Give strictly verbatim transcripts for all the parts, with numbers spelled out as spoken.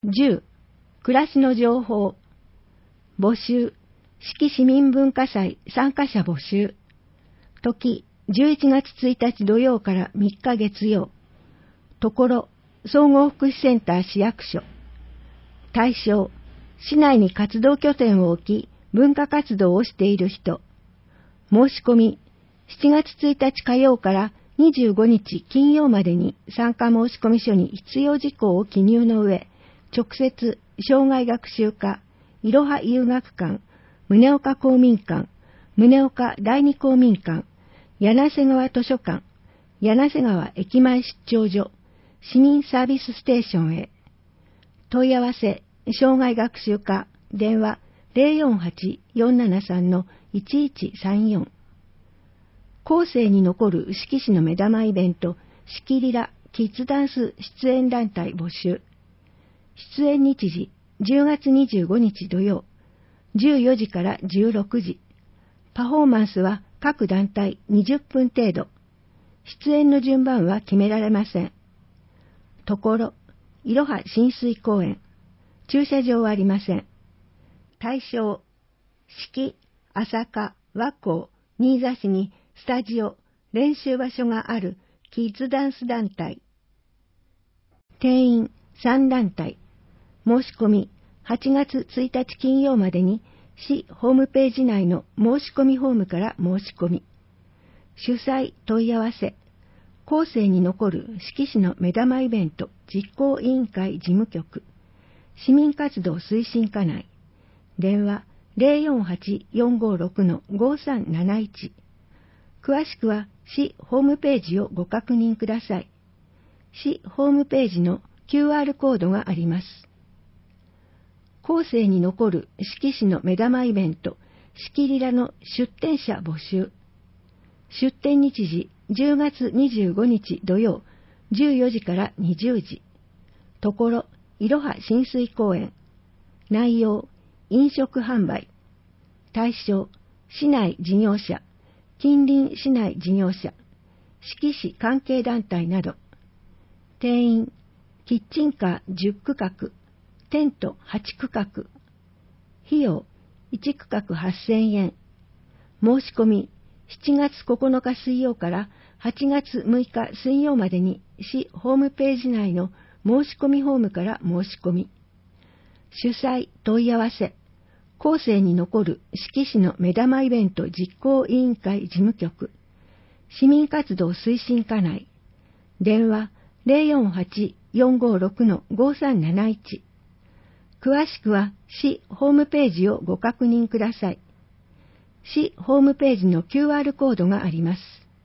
じゅう、暮らしの情報。募集、四季市民文化祭参加者募集。時、じゅういちがつついたち土曜からみっか月曜。ところ、総合福祉センター市役所。対象、市内に活動拠点を置き、文化活動をしている人。申し込み、しちがつついたち火曜からにじゅうごにち金曜までに参加申込書に必要事項を記入の上、直接、障害学習課、いろは遊学館、宗岡公民館、宗岡第二公民館、柳瀬川図書館、柳瀬川駅前出張所、市民サービスステーションへ。問い合わせ、障害学習課、電話 ゼロよんはち よんななさん いちいちさんよん。後世に残る志木市の目玉イベント、しきりらキッズダンス出演団体募集。出演日時、じゅうがつにじゅうごにち土曜、じゅうよじからじゅうろくじ。パフォーマンスは各団体にじゅっぷん程度。出演の順番は決められません。ところ、いろは親水公園。駐車場はありません。対象、志木、朝霞、和光、新座市にスタジオ、練習場所があるキッズダンス団体。定員さんだんたい。申し込み、はちがつついたち金曜までに市ホームページ内の申し込みフォームから申し込み。主催問い合わせ。後世に残る志木市の目玉イベント実行委員会事務局。市民活動推進課内。電話 ゼロよんはち よんごろく ごさんなないち。詳しくは市ホームページをご確認ください。市ホームページの キューアール コードがあります。後世に残る志木市の目玉イベント、しきりらの出展者募集。出展日時、じゅうがつにじゅうごにち土曜、じゅうよじからにじゅうじ。ところ、いろは親水公園。内容、飲食販売。対象、市内事業者、近隣市内事業者、志木市関係団体など。定員、キッチンカーじゅっくかく、テントはちくかく。費用、いちくかくはっせんえん。申し込み、しちがつここのか水曜からはちがつむいか水曜までに市ホームページ内の申し込みフォームから申し込み。主催問い合わせ。後世に残る志木市の目玉イベント実行委員会事務局。市民活動推進課内。電話 ゼロよんはち よんごろく ごさんなないち。詳しくは市ホームページをご確認ください。市ホームページの キューアール コードがあります。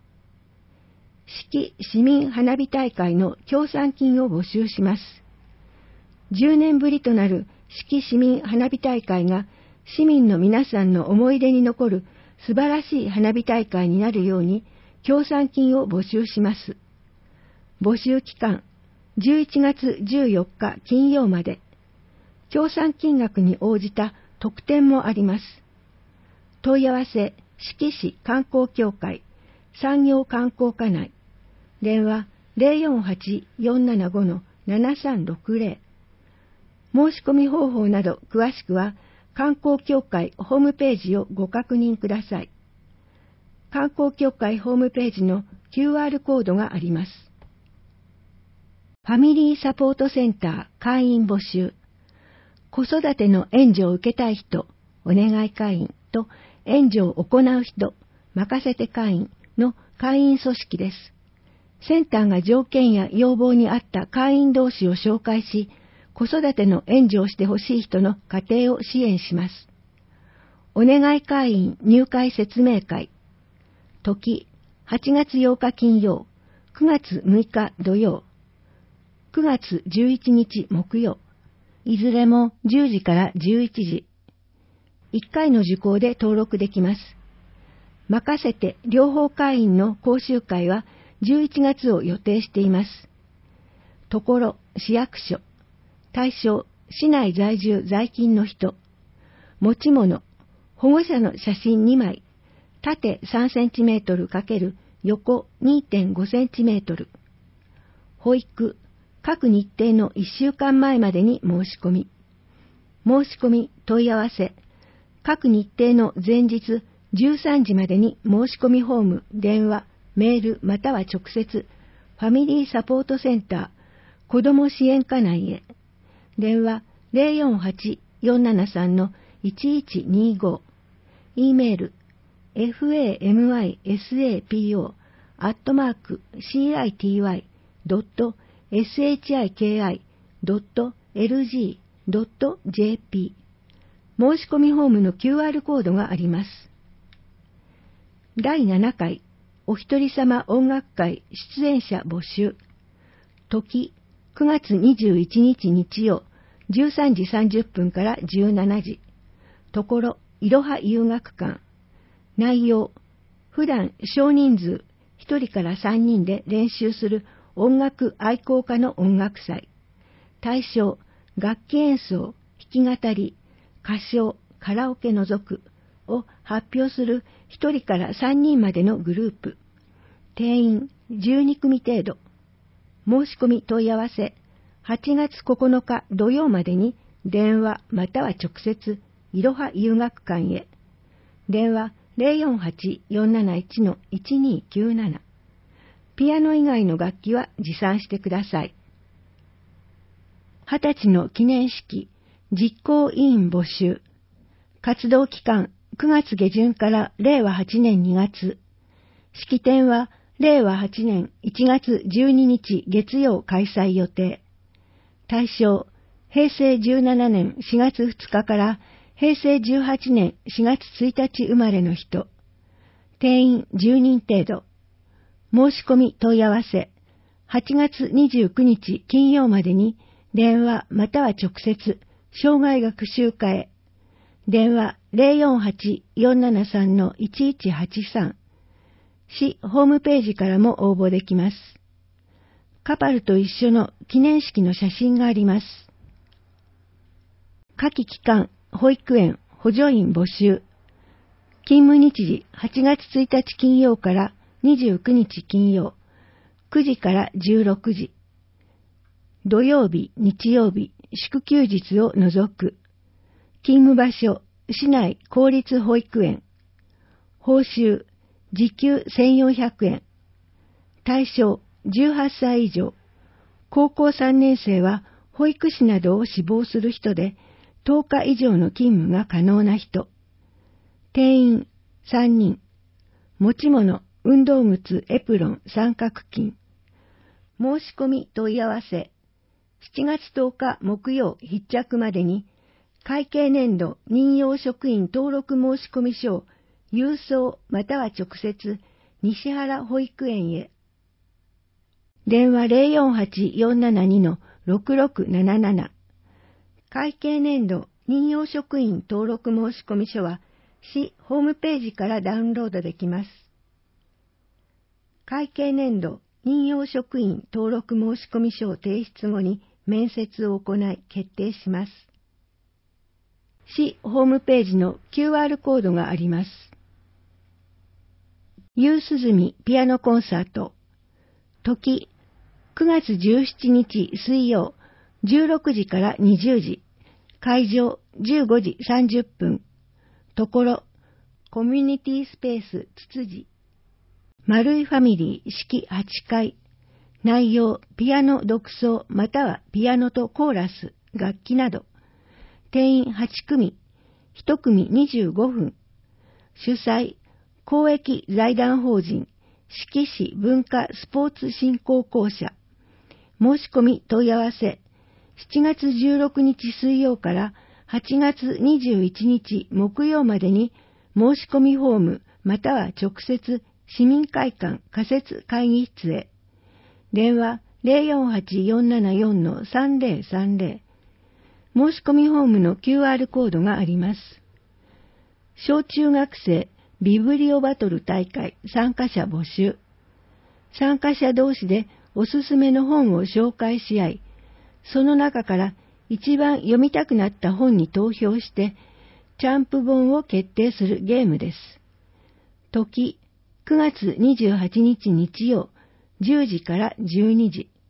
志木市民花火大会の協賛金を募集します。じゅうねんぶりとなる志木市民花火大会が市民の皆さんの思い出に残る素晴らしい花火大会になるように協賛金を募集します。募集期間、じゅういちがつじゅうよっか金曜まで。協賛金額に応じた特典もあります。問い合わせ、志木市観光協会、産業観光課内。電話 ゼロよんはち よんななご ななさんろくゼロ。申し込み方法など詳しくは観光協会ホームページをご確認ください。観光協会ホームページの キューアール コードがあります。ファミリーサポートセンター会員募集。子育ての援助を受けたい人、お願い会員と援助を行う人、任せて会員の会員組織です。センターが条件や要望に合った会員同士を紹介し、子育ての援助をしてほしい人の家庭を支援します。お願い会員入会説明会。時、はちがつようか金曜、くがつむいか土曜、くがつじゅういちにち木曜。いずれもじゅうじからじゅういちじ。いっかいの受講で登録できます。任せて両方会員の講習会はじゅういちがつを予定しています。ところ、市役所。対象、市内在住在勤の人。持ち物、保護者の写真にまい。縦さんセンチメートル× 横 にてんごセンチメートル。保育、 各日程のいっしゅうかんまえまでに申し込み。申し込み問い合わせ。各日程の前日じゅうさんじまでに申し込みフォーム、電話、メールまたは直接、ファミリーサポートセンター、子ども支援課内へ。電話 ゼロよんはち よんななさん いちいちにご。e メール ファミサポ アットマーク シーアイティーワイ ドット シヒドット エルジー ドット ジェーピー。申し込みフォームの キューアール コードがあります。だいななかいお一人様音楽会出演者募集。時くがつにじゅういちにち日曜じゅうさんじさんじゅっぷんからじゅうしちじ。ところいろは遊楽館。内容、普段少人数ひとりからさんにんで練習する音楽愛好家の音楽祭。対象、楽器演奏、弾き語り、歌唱、カラオケ除くを発表するひとりからさんにんまでのグループ。定員じゅうにくみ程度。申し込み問い合わせ、はちがつここのか土曜までに電話または直接、いろは遊楽館へ。電話 ゼロよんはち よんなないち いちにきゅうなな。ピアノ以外の楽器は持参してください。はたちの記念式、実行委員募集。活動期間、くがつ下旬かられいわはちねんにがつ。式典はれいわはちねんいちがつじゅうににち月曜開催予定。対象、へいせいじゅうななねんしがつふつかからへいせいじゅうはちねんしがつついたち生まれの人。定員じゅうにん程度。申し込み問い合わせ、はちがつにじゅうくにち金曜までに電話または直接、生涯学習課へ。電話 ゼロよんはち よんななさん いちいちはちさん。市ホームページからも応募できます。カパルと一緒の記念式の写真があります。夏季期間、保育園、補助員募集。勤務日時はちがつついたち金曜からにじゅうくにち金曜、くじからじゅうろくじ。土曜日、日曜日、祝休日を除く。勤務場所、市内公立保育園。報酬、時給せんよんひゃくえん。対象、じゅうはっさい以上。高校さんねんせいは保育士などを志望する人で、とおか以上の勤務が可能な人。定員さんにん。持ち物、運動靴、エプロン、三角巾。申し込み問い合わせ。しちがつとおか木曜必着までに、会計年度任用職員登録申込書を郵送または直接、西原保育園へ。電話 ゼロよんはち よんななに ろくろくなななな。会計年度任用職員登録申込書は、市ホームページからダウンロードできます。会計年度任用職員登録申込書を提出後に面接を行い決定します。市ホームページの キューアール コードがあります。夕涼みピアノコンサート。時、くがつじゅうしちにち水曜、じゅうろくじからにじゅうじ。会場じゅうごじさんじゅっぷん。ところ、コミュニティスペースつつじ。丸いファミリー式はちかい。内容、ピアノ独奏またはピアノとコーラス、楽器など。定員はちくみ、いちくみにじゅうごふん。主催、公益財団法人、志木市文化スポーツ振興公社。申し込み問い合わせ、しちがつじゅうろくにち水曜からはちがつにじゅういちにち木曜までに申し込みフォームまたは直接市民会館仮設会議室へ。電話 ゼロよんはち よんななよん さんぜろさんぜろ。申し込みフォームの キューアール コードがあります。小中学生ビブリオバトル大会参加者募集。参加者同士でおすすめの本を紹介し合い、その中から一番読みたくなった本に投票して、チャンプ本を決定するゲームです。時、くがつにじゅうはちにち日曜、じゅうじからじゅうにじ。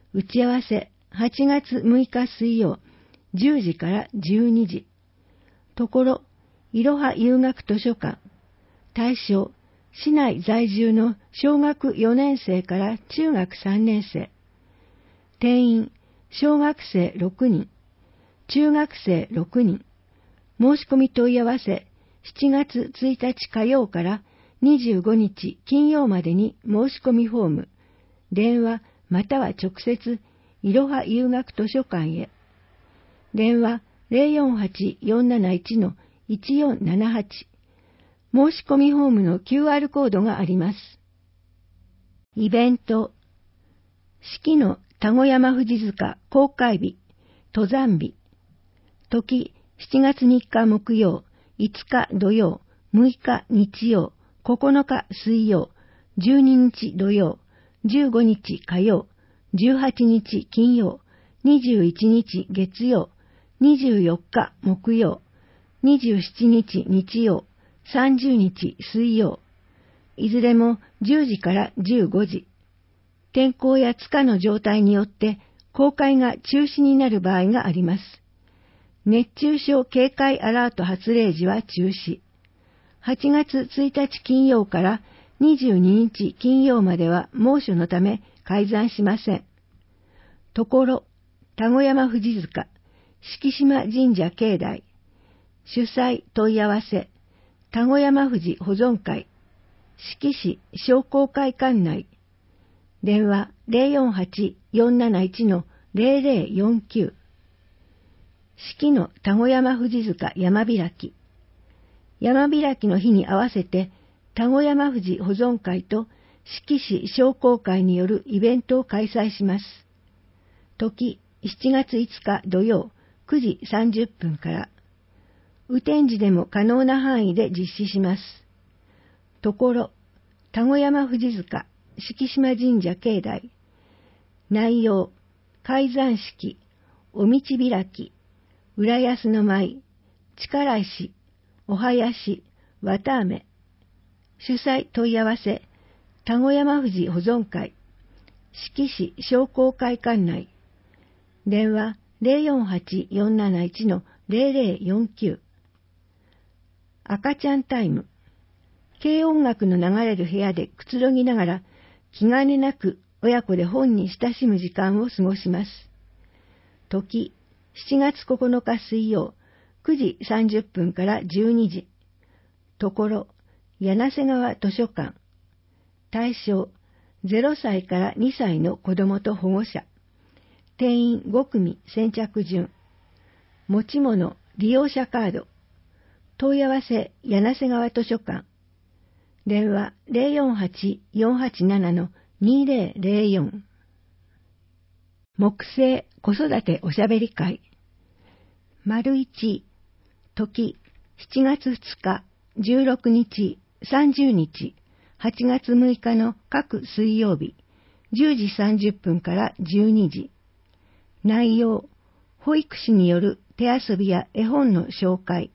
打ち合わせはちがつむいか水曜じゅうじからじゅうにじ。ところ、いろは遊学図書館。対象、市内在住の小学よねん生から中学さんねん生。定員、小学生ろくにん、中学生ろくにん。申し込み問い合わせ、しちがつついたち火曜からにじゅうごにち金曜までに申し込みフォーム、電話または直接、いろは遊学図書館へ。電話 ゼロよんはち よんなないち のいちよんななはち。申し込みフォームの キューアール コードがあります。イベント、四季の田子山富士塚公開日、登山日。時、しちがつみっか木曜、いつか土曜、むいか日曜、ここのか水曜、じゅうににち土曜、じゅうごにち火曜、じゅうはちにち金曜、にじゅういちにち月曜、にじゅうよっか木曜、にじゅうしちにち日曜、さんじゅうにち水曜。いずれもじゅうじからじゅうごじ。天候や地下の状態によって公開が中止になる場合があります。熱中症警戒アラート発令時は中止。はちがつついたち金曜からにじゅうににち金曜までは猛暑のため開山しません。ところ、田子山富士塚、敷島神社境内。主催問い合わせ、田子山富士保存会、四季市商工会館内。電話 ゼロよんはち よんなないち のゼロゼロよんきゅう。四季の田子山富士塚山開き。山開きの日に合わせて、田子山富士保存会と四季市商工会によるイベントを開催します。時、しちがついつか土曜、くじさんじゅっぷんから。雨天時でも可能な範囲で実施します。ところ、田子山富士塚、敷島神社境内。内容、開山式、お道開き、浦安の舞、力石、お囃子、綿あめ。主催問い合わせ、田子山富士保存会、四季市商工会館内。電話 ゼロよんはち よんなないち のゼロゼロよんきゅう。赤ちゃんタイム。軽音楽の流れる部屋でくつろぎながら気兼ねなく親子で本に親しむ時間を過ごします。時、しちがつここのか水曜、くじさんじゅっぷんからじゅうにじ。ところ、柳瀬川図書館。対象、ゼロさいからにさいの子供と保護者。定員ごくみ先着順。持ち物、利用者カード。問い合わせ、柳瀬川図書館。電話 ゼロよんはち よんはちなな のにゼロゼロよん。木星子育ておしゃべり会。丸一、時、しちがつふつか、じゅうろくにち、さんじゅうにち、はちがつむいかの各水曜日、じゅうじさんじゅっぷんからじゅうにじ。内容、保育士による手遊びや絵本の紹介。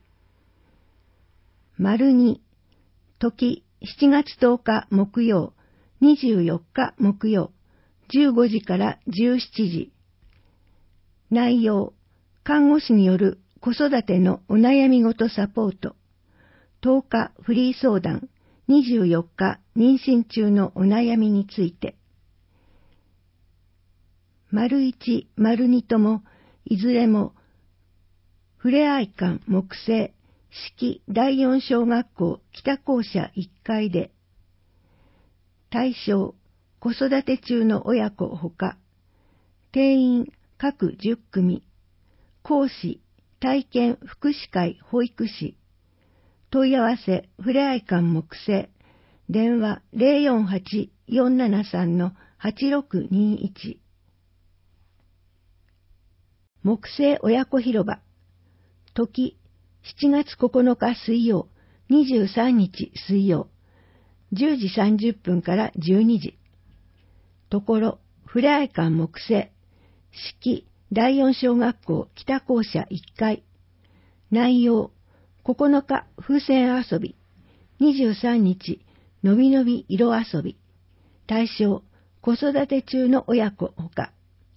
丸に、時、しちがつとおか木曜、にじゅうよっか木曜、じゅうごじからじゅうしちじ。内容、看護師による子育てのお悩みごとサポート。とおかフリー相談、にじゅうよっか妊娠中のお悩みについて。丸一、丸二とも、いずれも、ふれあい館木星、式だいよん小学校北校舎いっかいで。対象、子育て中の親子ほか。定員、各じゅっくみ。講師、体験福祉会保育士。問い合わせ、ふれあい館木星。電話 ゼロよんはち よんななさん のはちろくにいち。木星親子広場。時、しちがつここのか水曜、にじゅうさんにち水曜、じゅうじさんじゅっぷんからじゅうにじ。ところ、ふれあい館木星、式だいよん小学校北校舎いっかい。内容、ここのか風船遊び、にじゅうさんにちのびのび色遊び。対象、子育て中の親子ほか。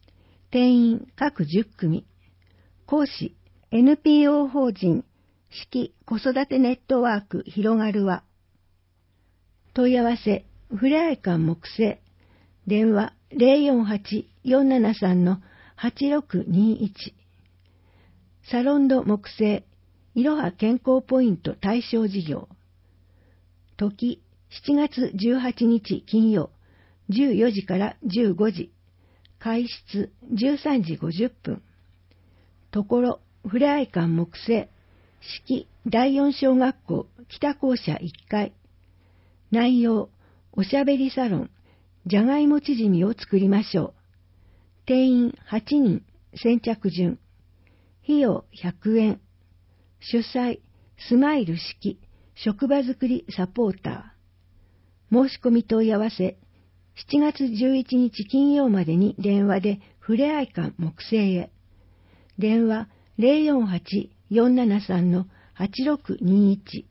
定員各じゅっくみ。講師、エヌピーオー 法人、式子育てネットワーク広がるは。問い合わせ、ふれあい館木星。電話 ゼロよんはち よんななさん はちろくにいち。サロンド木星、いろは健康ポイント対象事業。時、しちがつじゅうはちにち金曜、じゅうよじからじゅうごじ。開室じゅうさんじごじゅっぷん。ところ、ふれあい館木星、式だいよん小学校北校舎いっかい。内容、おしゃべりサロン、じゃがいもチヂミを作りましょう。定員はちにん、先着順。費用ひゃくえん。主催、スマイル式、職場づくりサポーター。申し込み問い合わせ、しちがつじゅういちにち金曜までに電話でふれあい館木星へ。電話 ゼロよんはち よんななさん はちろくにいち。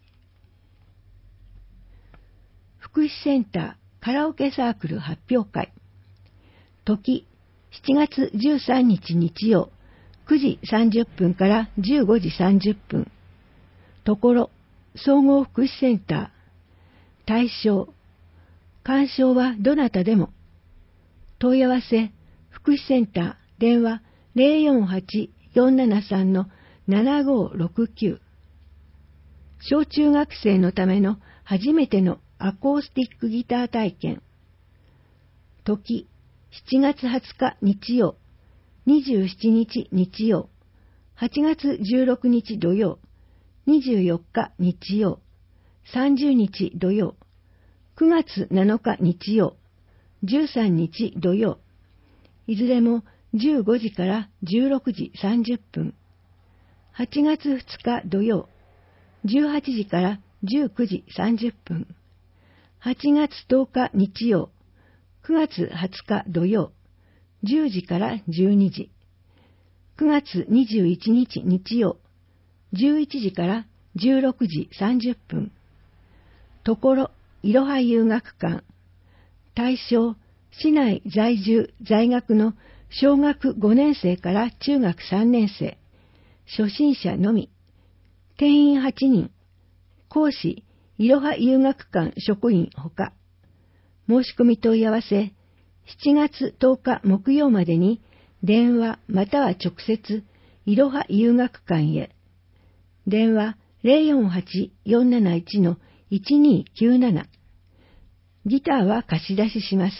福祉センターカラオケサークル発表会。時、しちがつじゅうさんにち日曜、くじさんじゅっぷんからじゅうごじさんじゅっぷん。ところ、総合福祉センター。対象、鑑賞はどなたでも。問い合わせ、福祉センター、電話 ゼロよんはち よんななさん はちごろくきゅう。小中学生のための初めてのアコースティックギター体験。時、しちがつはつか日曜、にじゅうしちにち日曜、はちがつじゅうろくにち土曜、にじゅうよっか日曜、さんじゅうにち土曜、くがつなのか日曜、じゅうさんにち土曜、いずれもじゅうごじからじゅうろくじさんじゅっぷん。はちがつふつか土曜、じゅうはちじからじゅうくじさんじゅっぷん。はちがつとおか日曜、くがつはつか土曜、じゅうじからじゅうにじ。くがつにじゅういちにち日曜、じゅういちじからじゅうろくじさんじゅっぷん。ところ、いろは遊学館。対象、市内在住在学の小学ごねんせいから中学さんねんせい。初心者のみ。定員はちにん。講師、いろは遊学館職員ほか。申し込み問い合わせ、しちがつとおか木曜までに電話または直接、いろは遊学館へ。電話 ゼロよんはち よんなないち いちにきゅうなな。ギターは貸し出しします。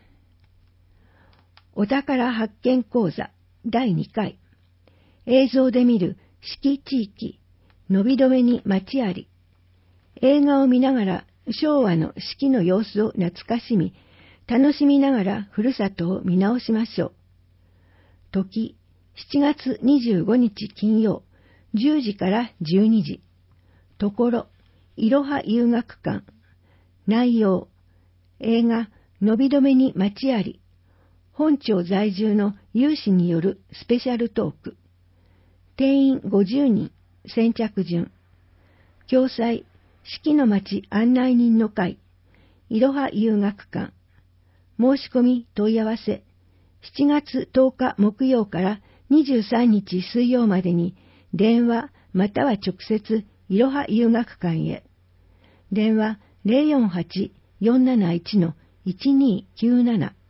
お宝発見講座だいにかい。映像で見る四季地域、伸び止めに街あり。映画を見ながら昭和の四季の様子を懐かしみ、楽しみながらふるさとを見直しましょう。時、しちがつにじゅうごにち金曜、じゅうじからじゅうにじ。ところ、いろは遊学館。内容、映画、伸び止めに街あり。本町在住の有志によるスペシャルトーク。定員ごじゅうにん、先着順。共催、四季の街案内人の会、いろは遊学館。申し込み問い合わせ、しちがつとおか木曜からにじゅうさんにち水曜までに電話または直接いろは遊学館へ。電話 ゼロよんはち よんなないち いちにきゅうなな。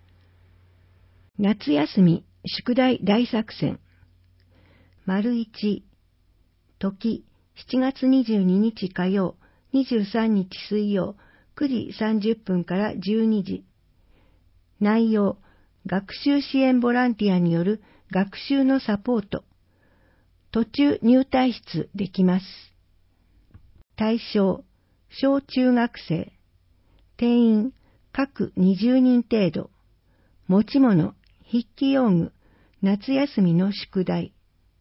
夏休み宿題大作戦。丸一、時、しちがつにじゅうににち火曜、にじゅうさんにち水曜、くじさんじゅっぷんからじゅうにじ。内容、学習支援ボランティアによる学習のサポート。途中入退室できます。対象、小中学生。定員、各にじゅうにん程度。持ち物、筆記用具、夏休みの宿題。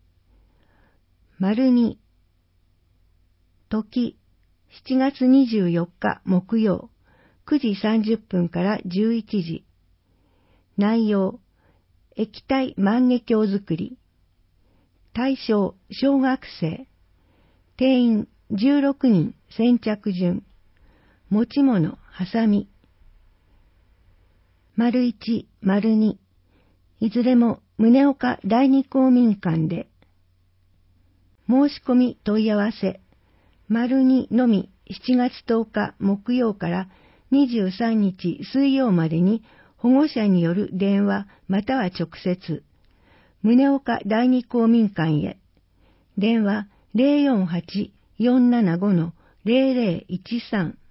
丸に、時、しちがつにじゅうよっか木曜、くじさんじゅっぷんからじゅういちじ。内容、液体万華鏡作り。対象、小学生。定員、じゅうろくにん、先着順。持ち物、はさみ。丸いち、丸に。 いずれも宗岡第二公民館で。申し込み問い合わせ、丸にのみしちがつとおか木曜からにじゅうさんにち水曜までに保護者による電話または直接、宗岡第二公民館へ。電話 ゼロよんはち よんななご ゼロゼロいちさん。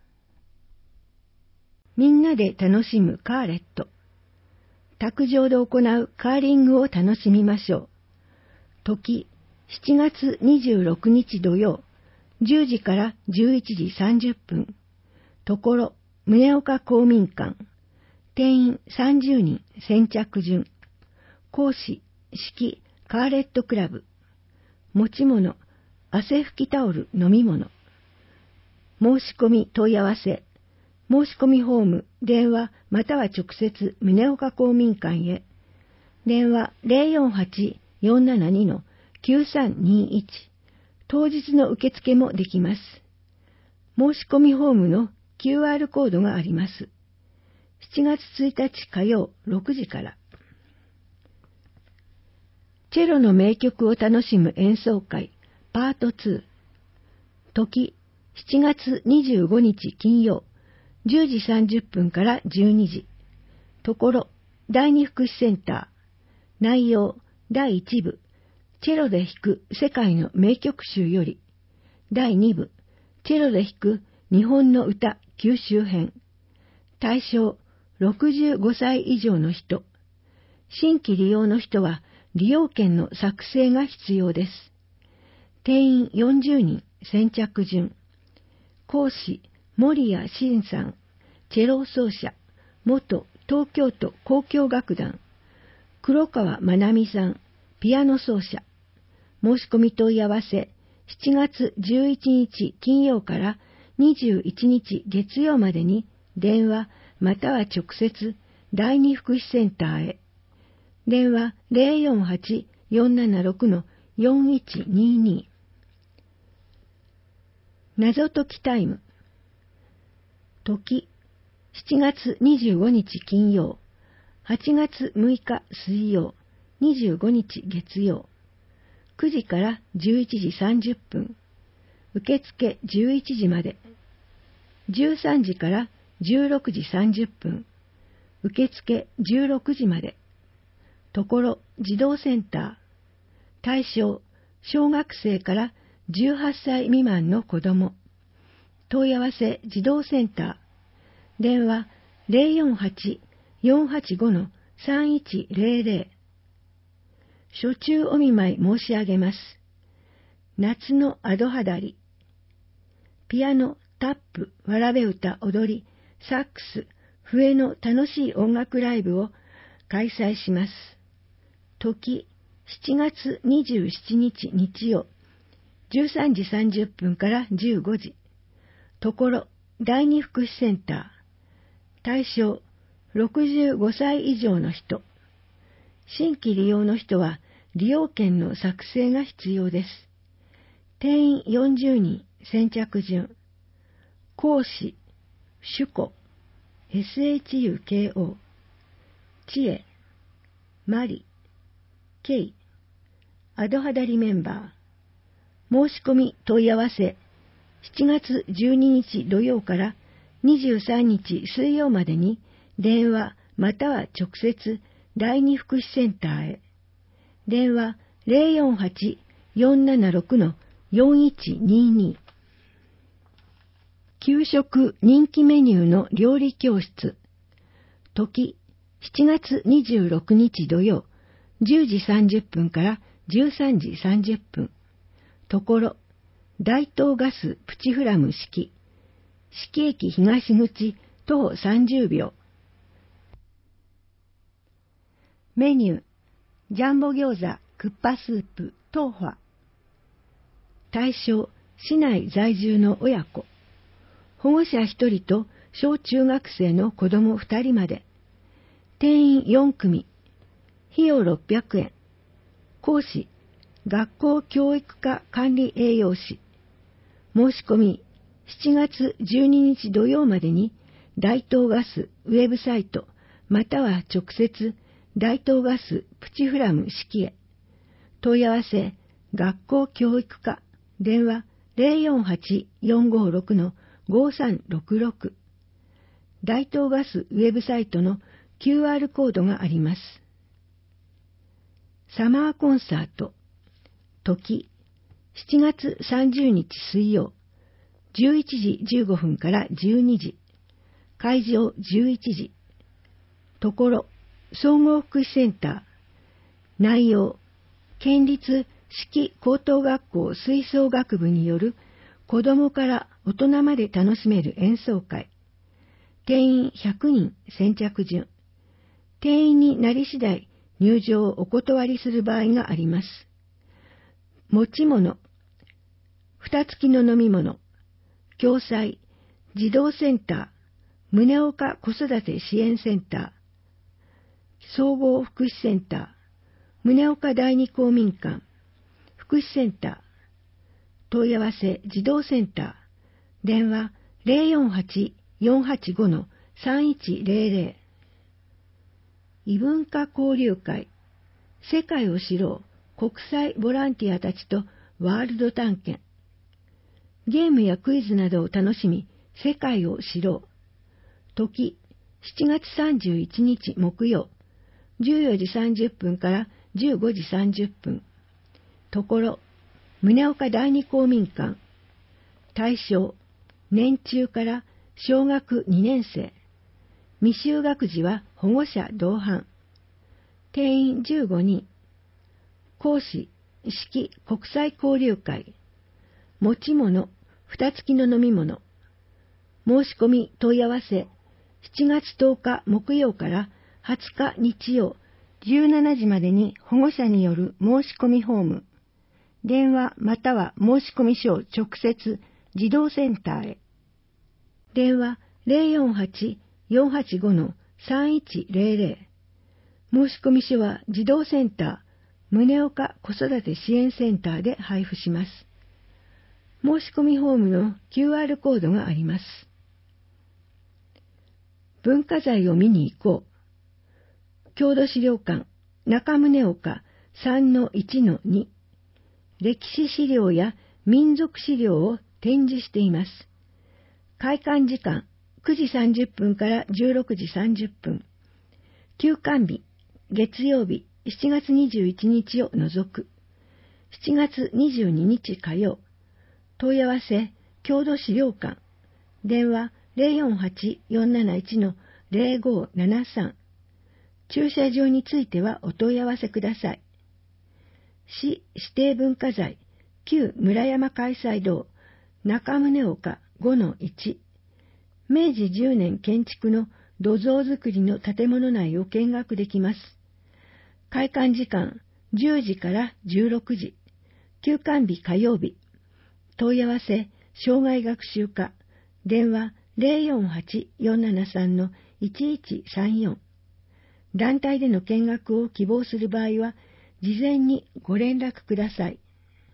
みんなで楽しむカーレット。卓上で行うカーリングを楽しみましょう。時、しちがつにじゅうろくにち土曜、じゅうじからじゅういちじさんじゅっぷん。ところ、宗岡公民館。定員さんじゅうにん、先着順。講師、式、カーレットクラブ。持ち物、汗拭きタオル、飲み物。申し込み問い合わせ。申し込みフォーム、電話、または直接、宗岡公民館へ。電話 ゼロよんはち よんななに きゅうさんにいち。当日の受付もできます。申し込みフォームの キューアール コードがあります。しちがつついたち火曜ろくじから。チェロの名曲を楽しむ演奏会、パートツー。時、しちがつにじゅうごにち金曜、じゅうじさんじゅっぷんからじゅうにじ。ところ、第二福祉センター。内容、だいいちぶ、チェロで弾く世界の名曲集より。だいにぶ、チェロで弾く日本の歌九州編。対象、ろくじゅうごさい以上の人。新規利用の人は利用券の作成が必要です。定員よんじゅうにん、先着順。講師、森谷慎さん、チェロ奏者、元東京都交響楽団。黒川まなみさん、ピアノ奏者。申し込み問い合わせ、しちがつじゅういちにち金曜からにじゅういちにち月曜までに電話または直接第二福祉センターへ。電話 ゼロよんはち よんななろく よんいちにに。謎解きタイム。時、しちがつにじゅうごにち金曜、はちがつむいか水曜、にじゅうごにち月曜。くじからじゅういちじさんじゅっぷん。受付じゅういちじまで。じゅうさんじからじゅうろくじさんじゅっぷん。受付じゅうろくじまで。ところ、児童センター。対象、小学生からじゅうはっさい未満の子供。問い合わせ児童センター。電話 ゼロよんはち よんはちご さんいちゼロゼロ。初中お見舞い申し上げます。夏のアドハダリ。ピアノ、タップ、わらべ歌、踊り、サックス、笛の楽しい音楽ライブを開催します。時、しちがつにじゅうしちにち日曜、じゅうさんじさんじゅっぷんからじゅうごじ。ところ、第二福祉センター。対象、ろくじゅうごさい以上の人。新規利用の人は利用券の作成が必要です。定員よんじゅうにん、先着順。講師、シュコ、エスエイチユーケーオー、チエ、マリ、ケイ、アドハダリメンバー。申し込み問い合わせ、しちがつじゅうににち土曜からにじゅうさんにち水曜までに電話または直接第二福祉センターへ。電話 ゼロよんはち よんななろく よんいちにに。給食人気メニューの料理教室。時、しちがつにじゅうろくにち土曜、じゅうじさんじゅっぷんからじゅうさんじさんじゅっぷん。ところ、大東ガスプチフラム式。式駅東口徒歩さんじゅうびょう。メニュー、ジャンボ餃子、クッパスープ、トーファ。対象、市内在住の親子。保護者ひとりと小中学生の子供ふたりまで。定員よんくみ。費用ろっぴゃくえん。講師、学校教育課管理栄養士。申し込み、しちがつじゅうににち土曜までに大東ガスウェブサイトまたは直接大東ガスプチフラム式へ。問い合わせ、学校教育課、電話 ゼロよんはち よんごろく ごさんろくろく。大東ガスウェブサイトの キューアール コードがあります。サマーコンサート、時、しちがつさんじゅうにち水曜、じゅういちじじゅうごふんからじゅうにじ、会場じゅういちじ、ところ、総合福祉センター、内容、県立式高等学校吹奏楽部による子どもから大人まで楽しめる演奏会。定員ひゃくにん先着順。定員になり次第入場をお断りする場合があります。持ち物、蓋付きの飲み物、共済、児童センター、宗岡子育て支援センター、総合福祉センター、宗岡第二公民館、福祉センター、問い合わせ児童センター、電話 ゼロよんはち よんはちご さんいちゼロゼロ。異文化交流会、世界を知ろう国際ボランティアたちとワールド探検。ゲームやクイズなどを楽しみ、世界を知ろう。時、しちがつさんじゅういちにち木曜、じゅうよじさんじゅっぷんからじゅうごじさんじゅっぷん。ところ、宗岡第二公民館。対象、年中から小学にねんせい。未就学児は保護者同伴。定員じゅうごにん。講師、式国際交流会。持ち物、蓋付きの飲み物。申し込み問い合わせ、しちがつとおか木曜からはつか日曜、じゅうしちじまでに保護者による申し込みフォーム。電話または申し込み書を直接児童センターへ。電話 ゼロよんはち よんはちご さんいちゼロゼロ。申し込み書は児童センター、宗岡子育て支援センターで配布します。申し込みフォームの キューアール コードがあります。文化財を見に行こう。郷土資料館、中宗岡 さんのいちのに。歴史資料や民族資料を展示しています。開館時間くじさんじゅっぷんからじゅうろくじさんじゅっぷん。休館日、月曜日しちがつにじゅういちにちを除く。しちがつにじゅうににち火曜。問い合わせ、郷土資料館。電話 ゼロよんはち よんなないち ゼロごななさん。駐車場についてはお問い合わせください。市指定文化財、旧村山開催堂、中宗岡 ごのいち。めいじじゅうねん建築の土蔵造りの建物内を見学できます。開館時間じゅうじからじゅうろくじ。休館日火曜日。問い合わせ、障害学習課。電話 ゼロよんはち よんななさん いちいちさんよん。団体での見学を希望する場合は、事前にご連絡ください。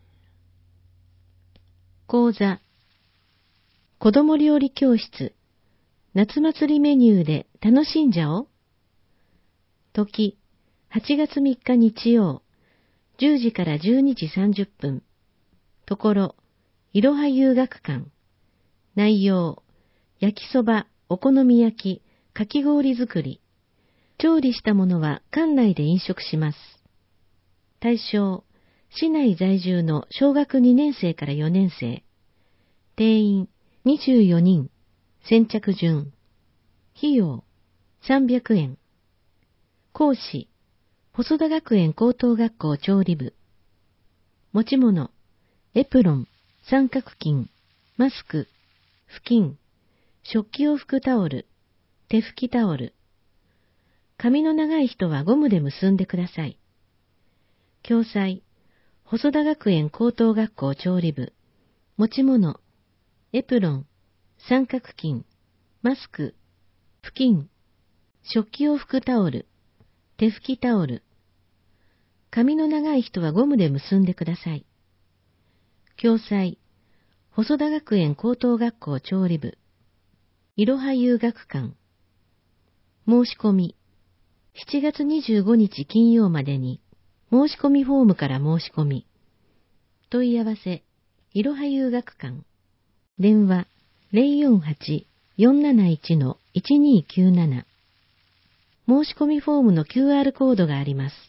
講座、子ども料理教室、夏祭りメニューで楽しんじゃお。時、はちがつみっか日曜、じゅうじからじゅうにじさんじゅっぷん。ところ、いろは遊学館。内容、焼きそば、お好み焼き、かき氷作り。調理したものは館内で飲食します。対象、市内在住の小学にねんせいからよねんせい。定員にじゅうよにん。先着順。費用さんびゃくえん。講師、細田学園高等学校調理部。持ち物、エプロン、三角巾、マスク、布巾、食器用拭くタオル、手拭きタオル。髪の長い人はゴムで結んでください。共済、細田学園高等学校調理部。持ち物、エプロン、三角巾、マスク、布巾、食器用拭くタオル、手拭きタオル。髪の長い人はゴムで結んでください。共済、細田学園高等学校調理部。いろは遊学館。申し込み。 しちがつにじゅうごにち金曜までに申し込みフォームから申し込み。問い合わせ、いろは遊学館。電話 ゼロよんはち よんなないち のいちにきゅうなな。申し込みフォームの キューアール コードがあります。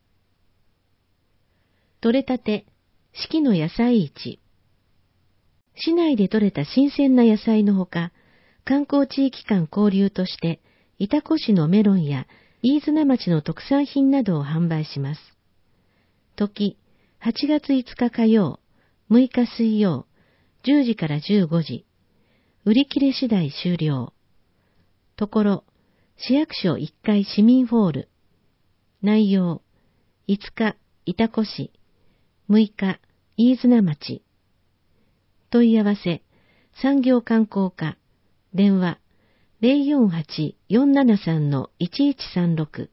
取れたて、四季の野菜市。市内で採れた新鮮な野菜のほか、観光地域間交流として、潮来市のメロンや飯綱町の特産品などを販売します。時、はちがついつか火曜、むいか水曜、じゅうじからじゅうごじ。売り切れ次第終了。ところ、市役所いっかい市民ホール。内容、いつか潮来市、むいか飯綱町。問い合わせ、産業観光課。電話、ゼロよんはち よんななさん のいちいちさんろく。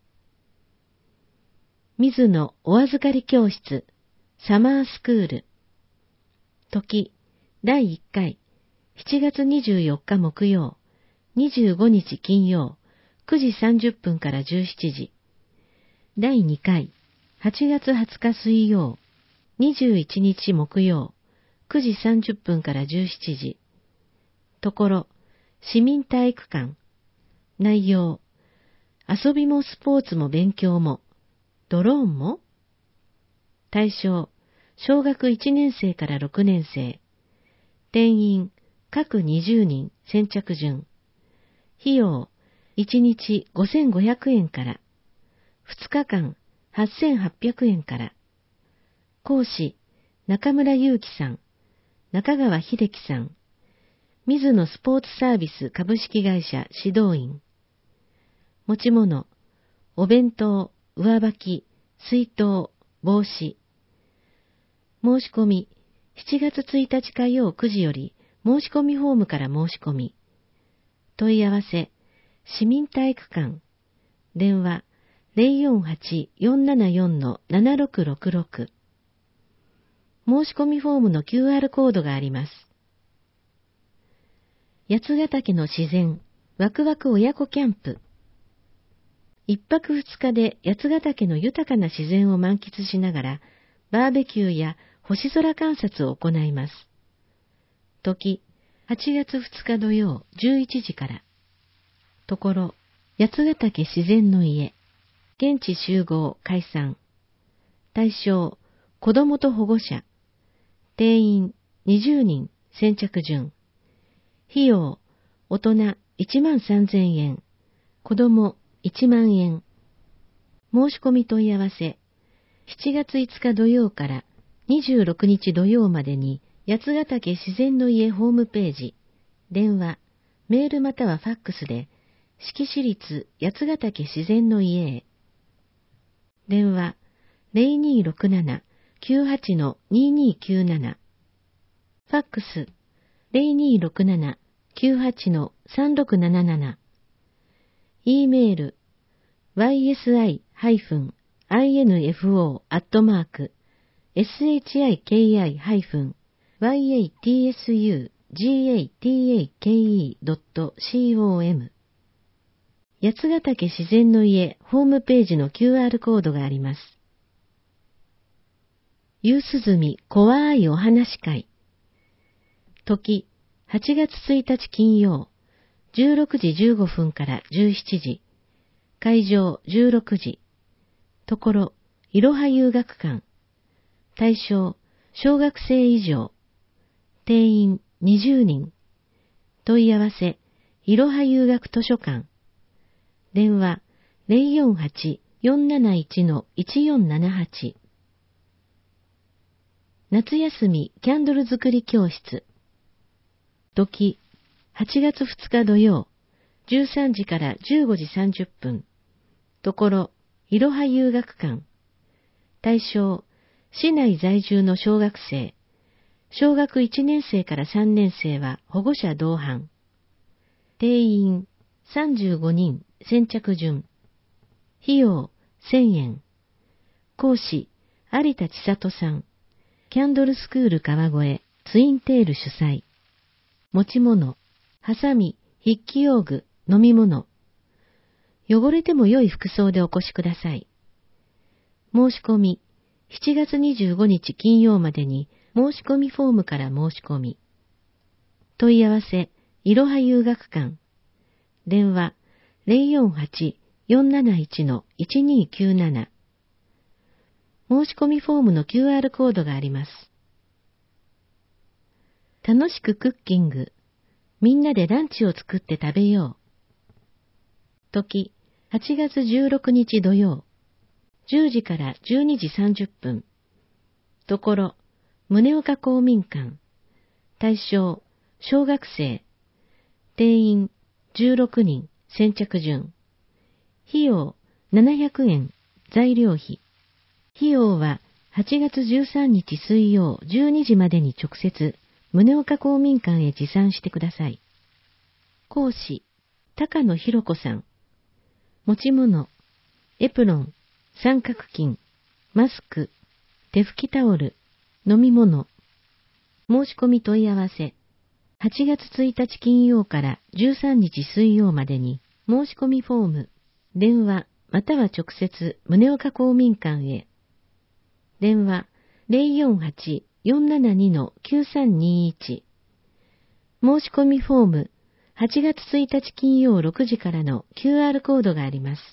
水野お預かり教室、サマースクール。時、だいいっかい、しちがつにじゅうよっか木曜、にじゅうごにち金曜、くじさんじゅっぷんからじゅうしちじ。だいにかい、はちがつはつか水曜、にじゅういちにち木曜、くじさんじゅっぷんからじゅうしちじ。ところ、市民体育館。内容、遊びもスポーツも勉強も、ドローンも？対象、小学いちねんせいからろくねんせい。定員、各にじゅうにん、先着順。費用、いちにちごせんごひゃくえんから。ふつかかん、はっせんはっぴゃくえんから。講師、中村祐樹さん、中川秀樹さん、水野スポーツサービス株式会社指導員。持ち物、お弁当、上履き、水筒、帽子。申し込み、しちがつついたち火曜くじより申し込みフォームから申し込み。問い合わせ、市民体育館。電話、ゼロよんはち よんななよん のななろくろくろく。申し込みフォームの キューアール コードがあります。八ヶ岳の自然、ワクワク親子キャンプ。一泊二日で八ヶ岳の豊かな自然を満喫しながら、バーベキューや星空観察を行います。時、はちがつふつか土曜じゅういちじから。ところ、八ヶ岳自然の家。現地集合解散。対象、子供と保護者。定員にじゅうにん、先着順。費用、大人いちまんさんぜんえん。子供いちまんえん。申し込み問い合わせ、しちがついつか土曜からにじゅうろくにち土曜までに八ヶ岳自然の家ホームページ、電話、メールまたはファックスで、志木市立八ヶ岳自然の家へ。電話、ゼロにろくなな きゅうはち のににきゅうなな。ファックス、ゼロにろくなな きゅうはち のさんろくなななな。E メール、ワイエスアイ インフォ アットマーク シキ ワイエーティーエスユージェーティーエーケーイー ドット コム。八ヶ岳自然の家ホームページの キューアール コードがあります。夕涼み怖いお話会。時、はちがつついたち金曜、じゅうろくじじゅうごふんからじゅうしちじ。会場じゅうろくじ。ところ、いろは遊学館。対象、小学生以上。定員にじゅうにん。問い合わせ、いろは遊学図書館。電話、ゼロよんはち よんなないち のいちよんななはち。夏休みキャンドル作り教室。時、はちがつふつか土曜、じゅうさんじからじゅうごじさんじゅっぷん。ところ、いろは遊学館。対象、市内在住の小学生。小学いちねんせいからさんねんせいは保護者同伴。定員さんじゅうごにん、先着順。費用せんえん。講師、有田千里さん。キャンドルスクール川越、ツインテール主催。持ち物、ハサミ、筆記用具、飲み物。 汚れても良い服装でお越しください。申し込み、しちがつにじゅうごにち金曜までに申し込みフォームから申し込み。問い合わせ、いろは遊学館。電話、ゼロよんはち よんなないち いちにきゅうなな。申し込みフォームの キューアール コードがあります。楽しくクッキング。みんなでランチを作って食べよう。時、はちがつじゅうろくにち土曜。じゅうじからじゅうにじさんじゅっぷん。ところ、宗岡公民館。対象、小学生。定員、じゅうろくにん、先着順。費用、ななひゃくえん、材料費。費用は、はちがつじゅうさんにち水曜じゅうにじまでに直接、宗岡公民館へ持参してください。講師、高野博子さん。持ち物、エプロン、三角巾、マスク、手拭きタオル、飲み物。申し込み問い合わせ。はちがつついたち金曜からじゅうさんにち水曜までに申し込みフォーム、電話または直接宗岡公民館へ。電話 ゼロよんはち よんななに きゅうさんにいち。申し込みフォーム、はちがつついたち金曜ろくじからの キューアール コードがあります。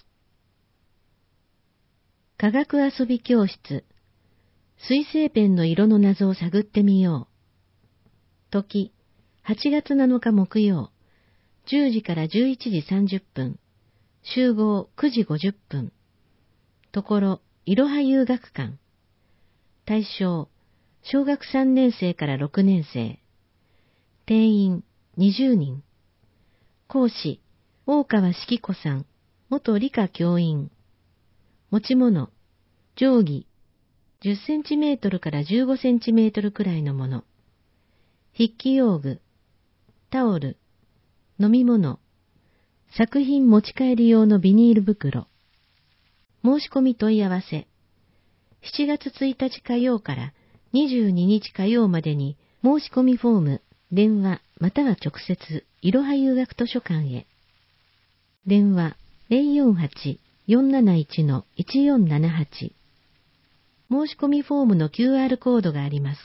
科学遊び教室。水性ペンの色の謎を探ってみよう。時、はちがつなのか木曜、じゅうじからじゅういちじさんじゅっぷん。集合くじごじゅっぷん。ところ、いろは遊学館。対象、小学さんねんせいからろくねんせい。定員、にじゅうにん。講師、大川式子さん、元理科教員。持ち物、定規、じゅっセンチメートルからじゅうごセンチメートルくらいのもの。筆記用具、タオル、飲み物、作品持ち帰り用のビニール袋。申し込み問い合わせ。しちがつついたち火曜からにじゅうににち火曜までに申し込みフォーム、電話または直接いろは遊学図書館へ。電話 ゼロよんはち よんなないち いちよんななはち。申し込みフォームの キューアール コードがあります。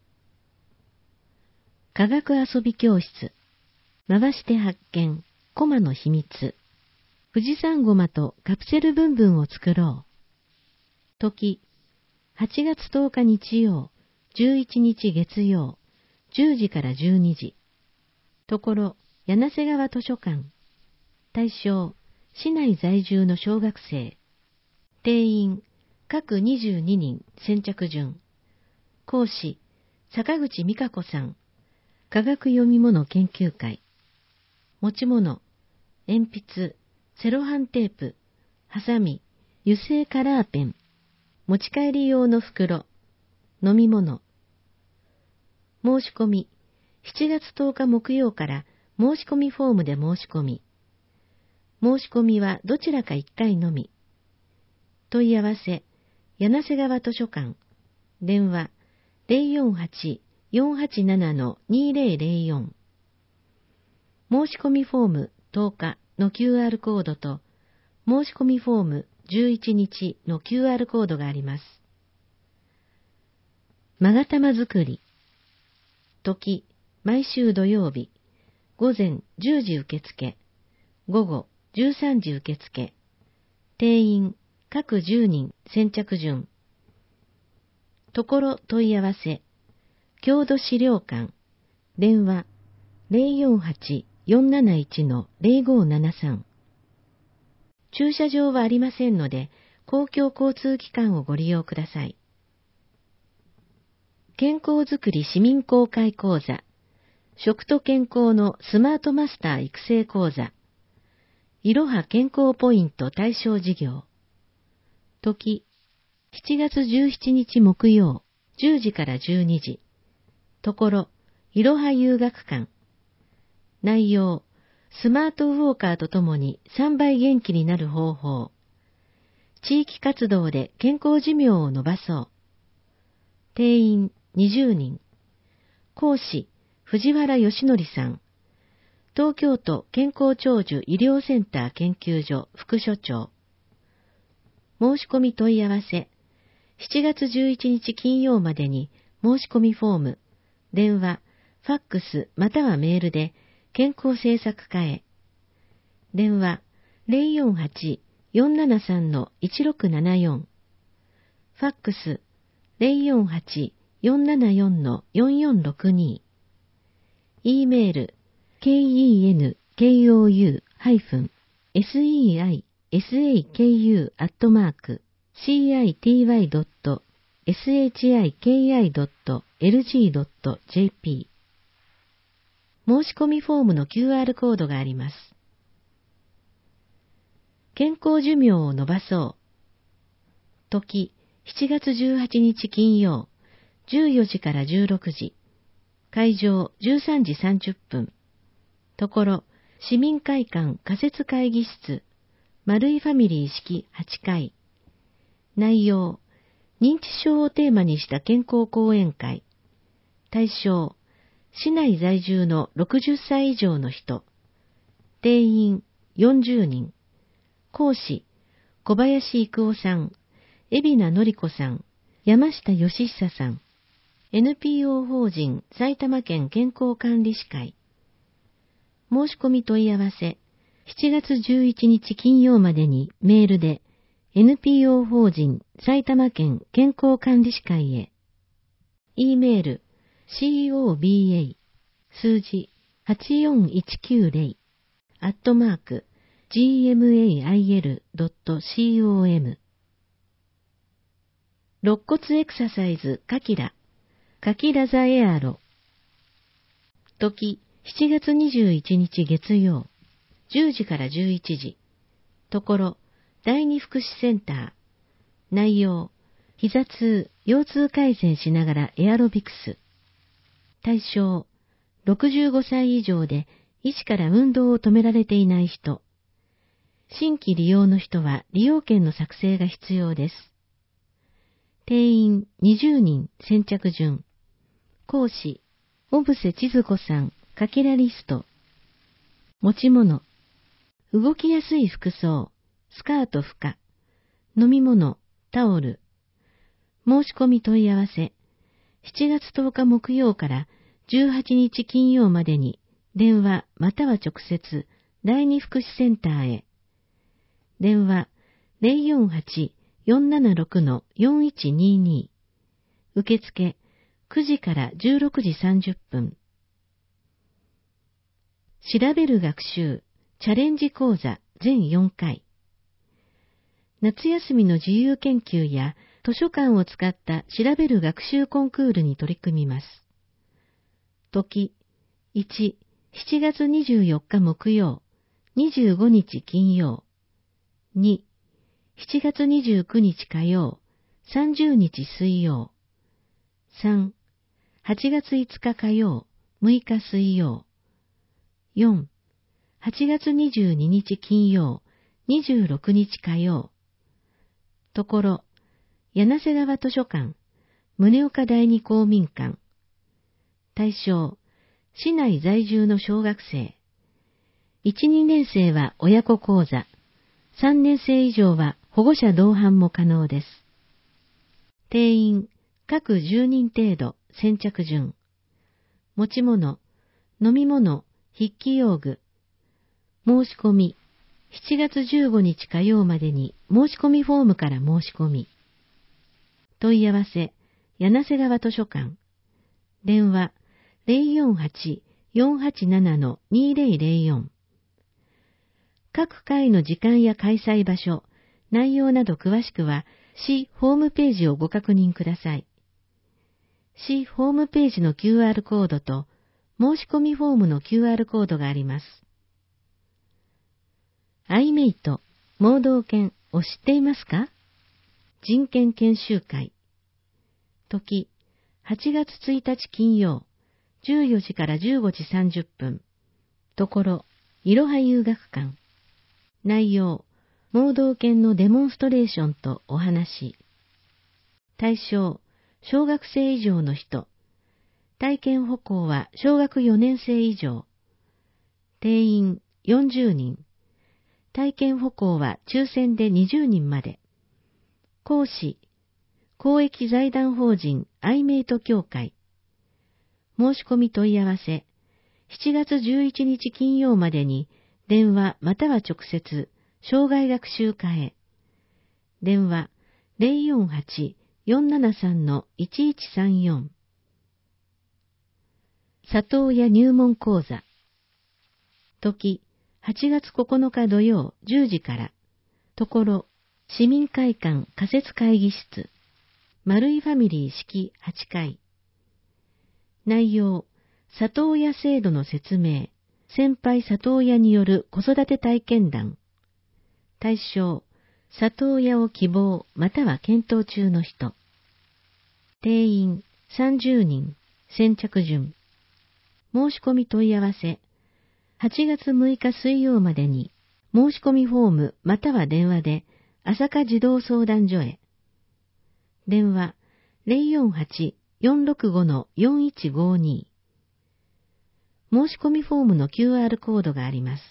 科学遊び教室。回して発見、コマの秘密。富士山ゴマとカプセルブンブンを作ろう。時、はちがつとおか日曜、じゅういちにち月曜、じゅうじからじゅうにじ。ところ、柳瀬川図書館。対象、市内在住の小学生。定員、各にじゅうににん、先着順。講師、坂口美香子さん。科学読み物研究会。持ち物、鉛筆、セロハンテープ、ハサミ、油性カラーペン。持ち帰り用の袋、飲み物。申し込み、しちがつとおか木曜から申し込みフォームで申し込み。申し込みはどちらかいっかいのみ。問い合わせ、柳瀬川図書館。電話、ゼロよんはち よんはちなな にゼロゼロよん。申し込みフォームとおかの キューアール コードと、申し込みフォームじゅういちにちの キューアール コードがあります。まがたま作り。時、毎週土曜日。午前じゅうじ受付。午後じゅうさんじ受付。定員、各じゅうにん、先着順。ところ問い合わせ。郷土資料館。電話、ゼロよんはち よんなないち ゼロごななさん。駐車場はありませんので、公共交通機関をご利用ください。健康づくり市民公開講座。食と健康のスマートマスター育成講座。いろは健康ポイント対象事業。時、しちがつじゅうしちにち木曜、じゅうじからじゅうにじ。ところ、いろは遊学館。内容、スマートウォーカーとともにさんばい元気になる方法。地域活動で健康寿命を延ばそう。定員にじゅうにん。講師、藤原義則さん。 東京都健康長寿医療センター研究所副所長。申し込み問い合わせ。しちがつじゅういちにち金曜までに申し込みフォーム、電話、ファックスまたはメールで健康政策課へ。電話 ゼロよんはち よんななさん いちろくななよん。ファックス ゼロよんはち よんななよん よんよんろくに。e メール kenkou-seisaku アットマーク city.shiki.lg.jp 申し込みフォームの キューアール コードがあります。健康寿命を伸ばそう。時、しちがつじゅうはちにち金曜、じゅうよじからじゅうろくじ。会場じゅうさんじさんじゅっぷん。ところ、市民会館仮設会議室、丸いファミリー式はちかい。内容、認知症をテーマにした健康講演会。対象、市内在住のろくじゅっさい以上の人。定員よんじゅうにん。講師、小林育夫さん、海老名典子さん、山下義久さん。エヌピーオー 法人埼玉県健康管理士会。申し込み問い合わせ。しちがつじゅういちにち金曜までにメールで エヌピーオー 法人埼玉県健康管理士会へ。e メール コバ 数字 はちよんいちきゅうゼロ アットマーク ジーエムエーアイエルドットコム 肋骨エクササイズカキラカキラザエアロ。時、しちがつにじゅういちにち月曜、じゅうじからじゅういちじ。ところ、第二福祉センター。内容、膝痛、腰痛改善しながらエアロビクス。対象、ろくじゅうごさい以上で医師から運動を止められていない人。新規利用の人は利用券の作成が必要です。定員にじゅうにん先着順。講師、小布施千鶴子さん、かけらリスト。持ち物、動きやすい服装、スカート負荷、飲み物、タオル。申し込み問い合わせ。しちがつとおか木曜からじゅうはちにち金曜までに電話または直接第二福祉センターへ。電話 ゼロよんはち よんななろく よんいちにに。受付くじからじゅうろくじさんじゅっぷん。調べる学習チャレンジ講座全よんかい。夏休みの自由研究や図書館を使った調べる学習コンクールに取り組みます。時、いち、しちがつにじゅうよっか木曜、にじゅうごにち金曜。に、しちがつにじゅうくにち火曜、さんじゅうにち水曜。さん、はちがついつか火曜、むいか水曜。よん、はちがつにじゅうににち金曜、にじゅうろくにち火曜。ところ、柳瀬川図書館、宗岡第二公民館。対象、市内在住の小学生。いち、にねんせいは親子講座、さんねんせい以上は保護者同伴も可能です。定員、各じゅうにん程度、先着順。持ち物、飲み物、筆記用具。申し込み、しちがつじゅうごにち火曜までに申し込みフォームから申し込み。問い合わせ、柳瀬川図書館。電話、ゼロよんはち よんはちなな にゼロゼロよん。各回の時間や開催場所、内容など詳しくは、市ホームページをご確認ください。市ホームページの キューアール コードと、申し込みフォームの キューアール コードがあります。アイメイト、盲導犬を知っていますか？人権研修会。時、はちがつついたち金曜、じゅうよじからじゅうごじさんじゅっぷん。ところ、いろは遊学館。内容、盲導犬のデモンストレーションとお話。対象、小学生以上の人。体験歩行は小学よねんせい以上。 定員よんじゅうにん。体験歩行は抽選でにじゅうにんまで。講師、公益財団法人アイメイト協会。申し込み問い合わせ、しちがつじゅういちにち金曜までに電話または直接、生涯学習課へ。電話 ゼロよんはち よんななさん いちいちさんよん。里親入門講座。時、はちがつここのか土曜じゅうじから。ところ、市民会館仮設会議室。丸井ファミリー式はちかい。内容、里親制度の説明、先輩里親による子育て体験談。対象、里親を希望または検討中の人。定員さんじゅうにん、先着順。申し込み問い合わせ、はちがつむいか水曜までに、申し込みフォームまたは電話で、朝霞児童相談所へ。電話ゼロよんはち よんろくご よんいちごに。申し込みフォームの キューアール コードがあります。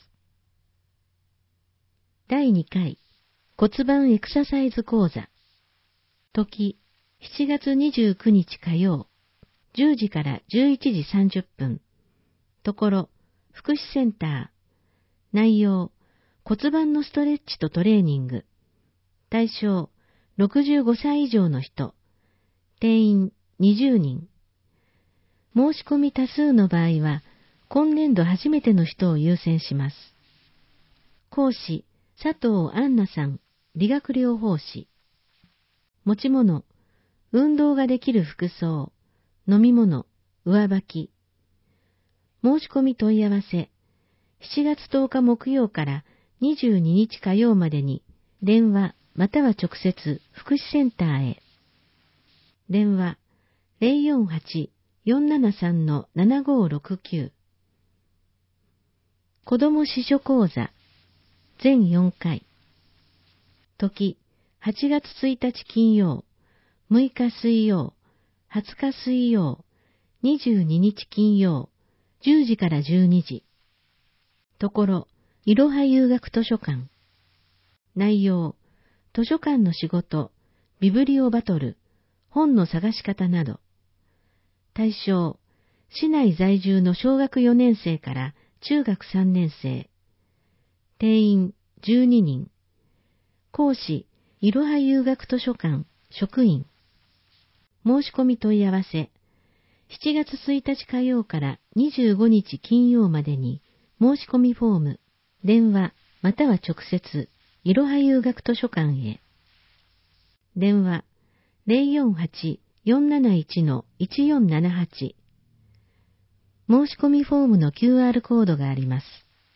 だいにかい骨盤エクササイズ講座。時、しちがつにじゅうくにち火曜、じゅうじからじゅういちじさんじゅっぷん。ところ、福祉センター。内容、骨盤のストレッチとトレーニング。対象、ろくじゅうごさい以上の人。定員にじゅうにん。申し込み多数の場合は、今年度初めての人を優先します。講師、佐藤杏奈さん、理学療法士。持ち物、運動ができる服装、飲み物、上履き。申し込み問い合わせ、しちがつとおか木曜からにじゅうににち火曜までに、電話または直接福祉センターへ。電話ゼロよんはち よんななさん ななごろくきゅう。子ども司書講座全よんかい。時、はちがつついたち金曜、むいか水曜、はつか水曜、にじゅうににち金曜、じゅうじからじゅうにじ。ところ、いろは有学図書館。内容、図書館の仕事、ビブリオバトル、本の探し方など。対象、市内在住の小学よねんせいから中学さんねんせい。定員じゅうににん。講師、いろは有学図書館、職員。申し込み問い合わせ、しちがつついたち火曜からにじゅうごにち金曜までに、申し込みフォーム、電話または直接、いろは有学図書館へ。電話ゼロよんはち よんなないち いちよんななはち。申し込みフォームの キューアール コードがあります。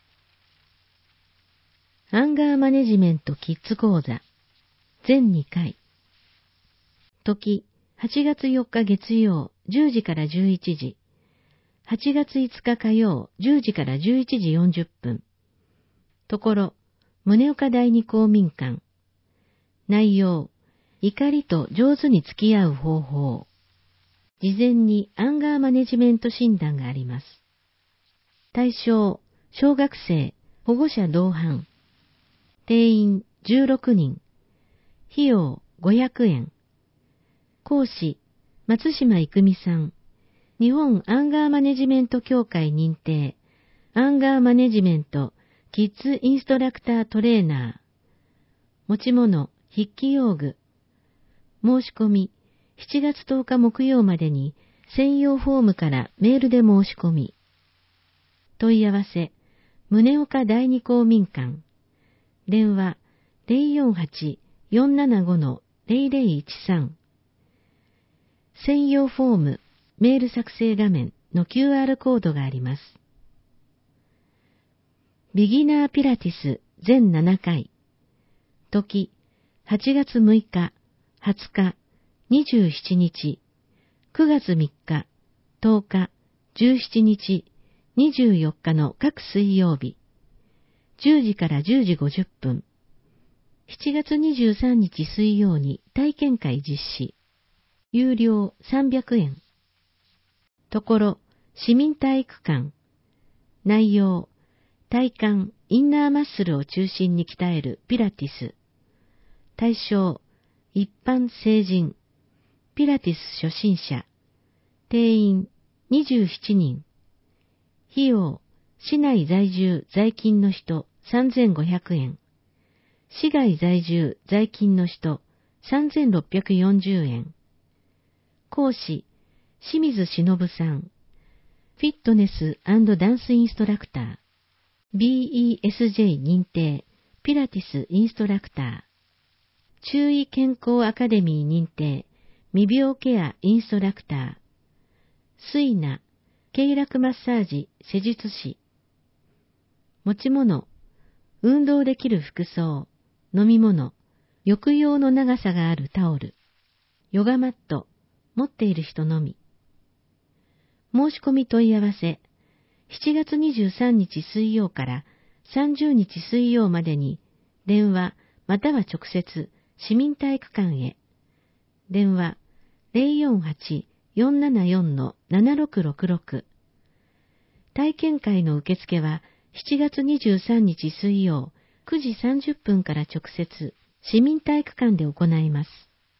アンガーマネジメントキッズ講座全にかい。時、はちがつよっか月曜じゅうじからじゅういちじ。はちがついつか火曜じゅうじからじゅういちじよんじゅっぷん。ところ、宗岡第二公民館。内容、怒りと上手に付き合う方法。事前にアンガーマネジメント診断があります。対象、小学生、保護者同伴。定員じゅうろくにん。費用ごひゃくえん。講師、松島郁美さん。日本アンガーマネジメント協会認定。アンガーマネジメントキッズインストラクタートレーナー。持ち物、筆記用具。申し込み、しちがつとおか木曜までに専用フォームからメールで申し込み。問い合わせ、宗岡第二公民館。電話ゼロよんはち よんななご ゼロゼロいちさん。専用フォーム、メール作成画面の キューアール コードがあります。ビギナーピラティス全ななかい。時、はちがつむいか、はつか、にじゅうしちにち、くがつみっか、とおか、じゅうしちにち、にじゅうよっかの各水曜日、じゅうじからじゅうじごじゅっぷん。しちがつにじゅうさんにち水曜に体験会実施。有料さんびゃくえん。ところ、市民体育館。内容、 体幹、インナーマッスルを中心に鍛えるピラティス。対象、一般成人。ピラティス初心者。定員にじゅうななにん。費用、市内在住在勤の人さんぜんごひゃくえん。市外在住在勤の人さんぜんろっぴゃくよんじゅうえん。講師、清水忍さん。フィットネス&ダンスインストラクター。ビーイーエスジェー 認定、ピラティスインストラクター。中医健康アカデミー認定、未病ケアインストラクター。水ナ、経絡マッサージ施術師。持ち物、運動できる服装、飲み物、浴用の長さがあるタオル、ヨガマット、持っている人のみ。申し込み問い合わせ、しちがつにじゅうさんにち水曜からさんじゅうにち水曜までに、電話または直接、市民体育館へ。電話 ゼロよんはち よんななよん ななろくろくろく。体験会の受付はしちがつにじゅうさんにち水曜くじさんじゅっぷんから直接、市民体育館で行います。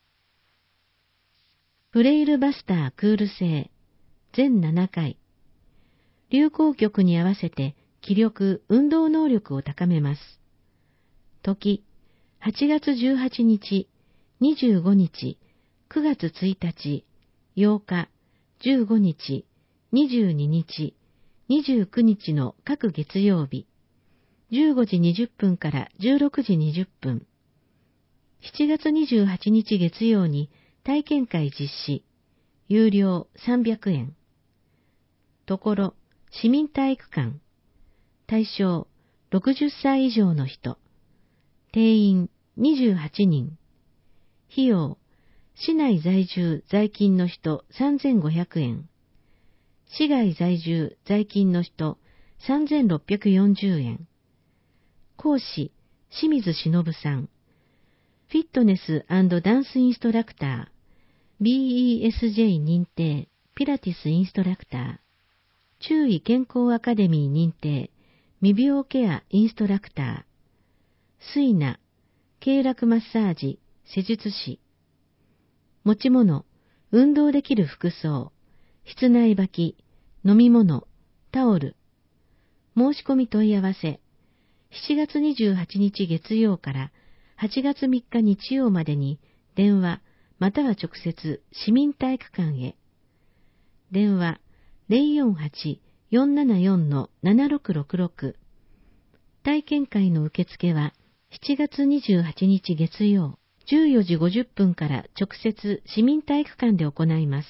フレイルバスタークール制全ななかい。流行曲に合わせて気力、運動能力を高めます。時、はちがつじゅうはちにち、にじゅうごにち、くがつついたち、ようか、じゅうごにち、にじゅうににち、にじゅうくにちの各月曜日、じゅうごじにじゅっぷんからじゅうろくじにじゅっぷん。しちがつにじゅうはちにち月曜に体験会実施、有料さんびゃくえん。ところ、市民体育館。対象、ろくじゅっさい以上の人。定員にじゅうはちにん。費用、市内在住在勤の人さんぜんごひゃくえん。市外在住在勤の人さんぜんろっぴゃくよんじゅうえん。講師、清水忍さん。フィットネス&ダンスインストラクター。ビーイーエスジェー 認定、ピラティスインストラクター。中医健康アカデミー認定、未病ケアインストラクター。水ナ、経絡マッサージ、施術師。持ち物、運動できる服装、室内履き、飲み物、タオル。申し込み問い合わせ、しちがつにじゅうはちにち月曜からはちがつみっか日曜までに電話または直接市民体育館へ。電話ゼロよんはち よんななよん ななろくろくろく。体験会の受付はしちがつにじゅうはちにち月曜じゅうよじごじゅっぷんから直接市民体育館で行います。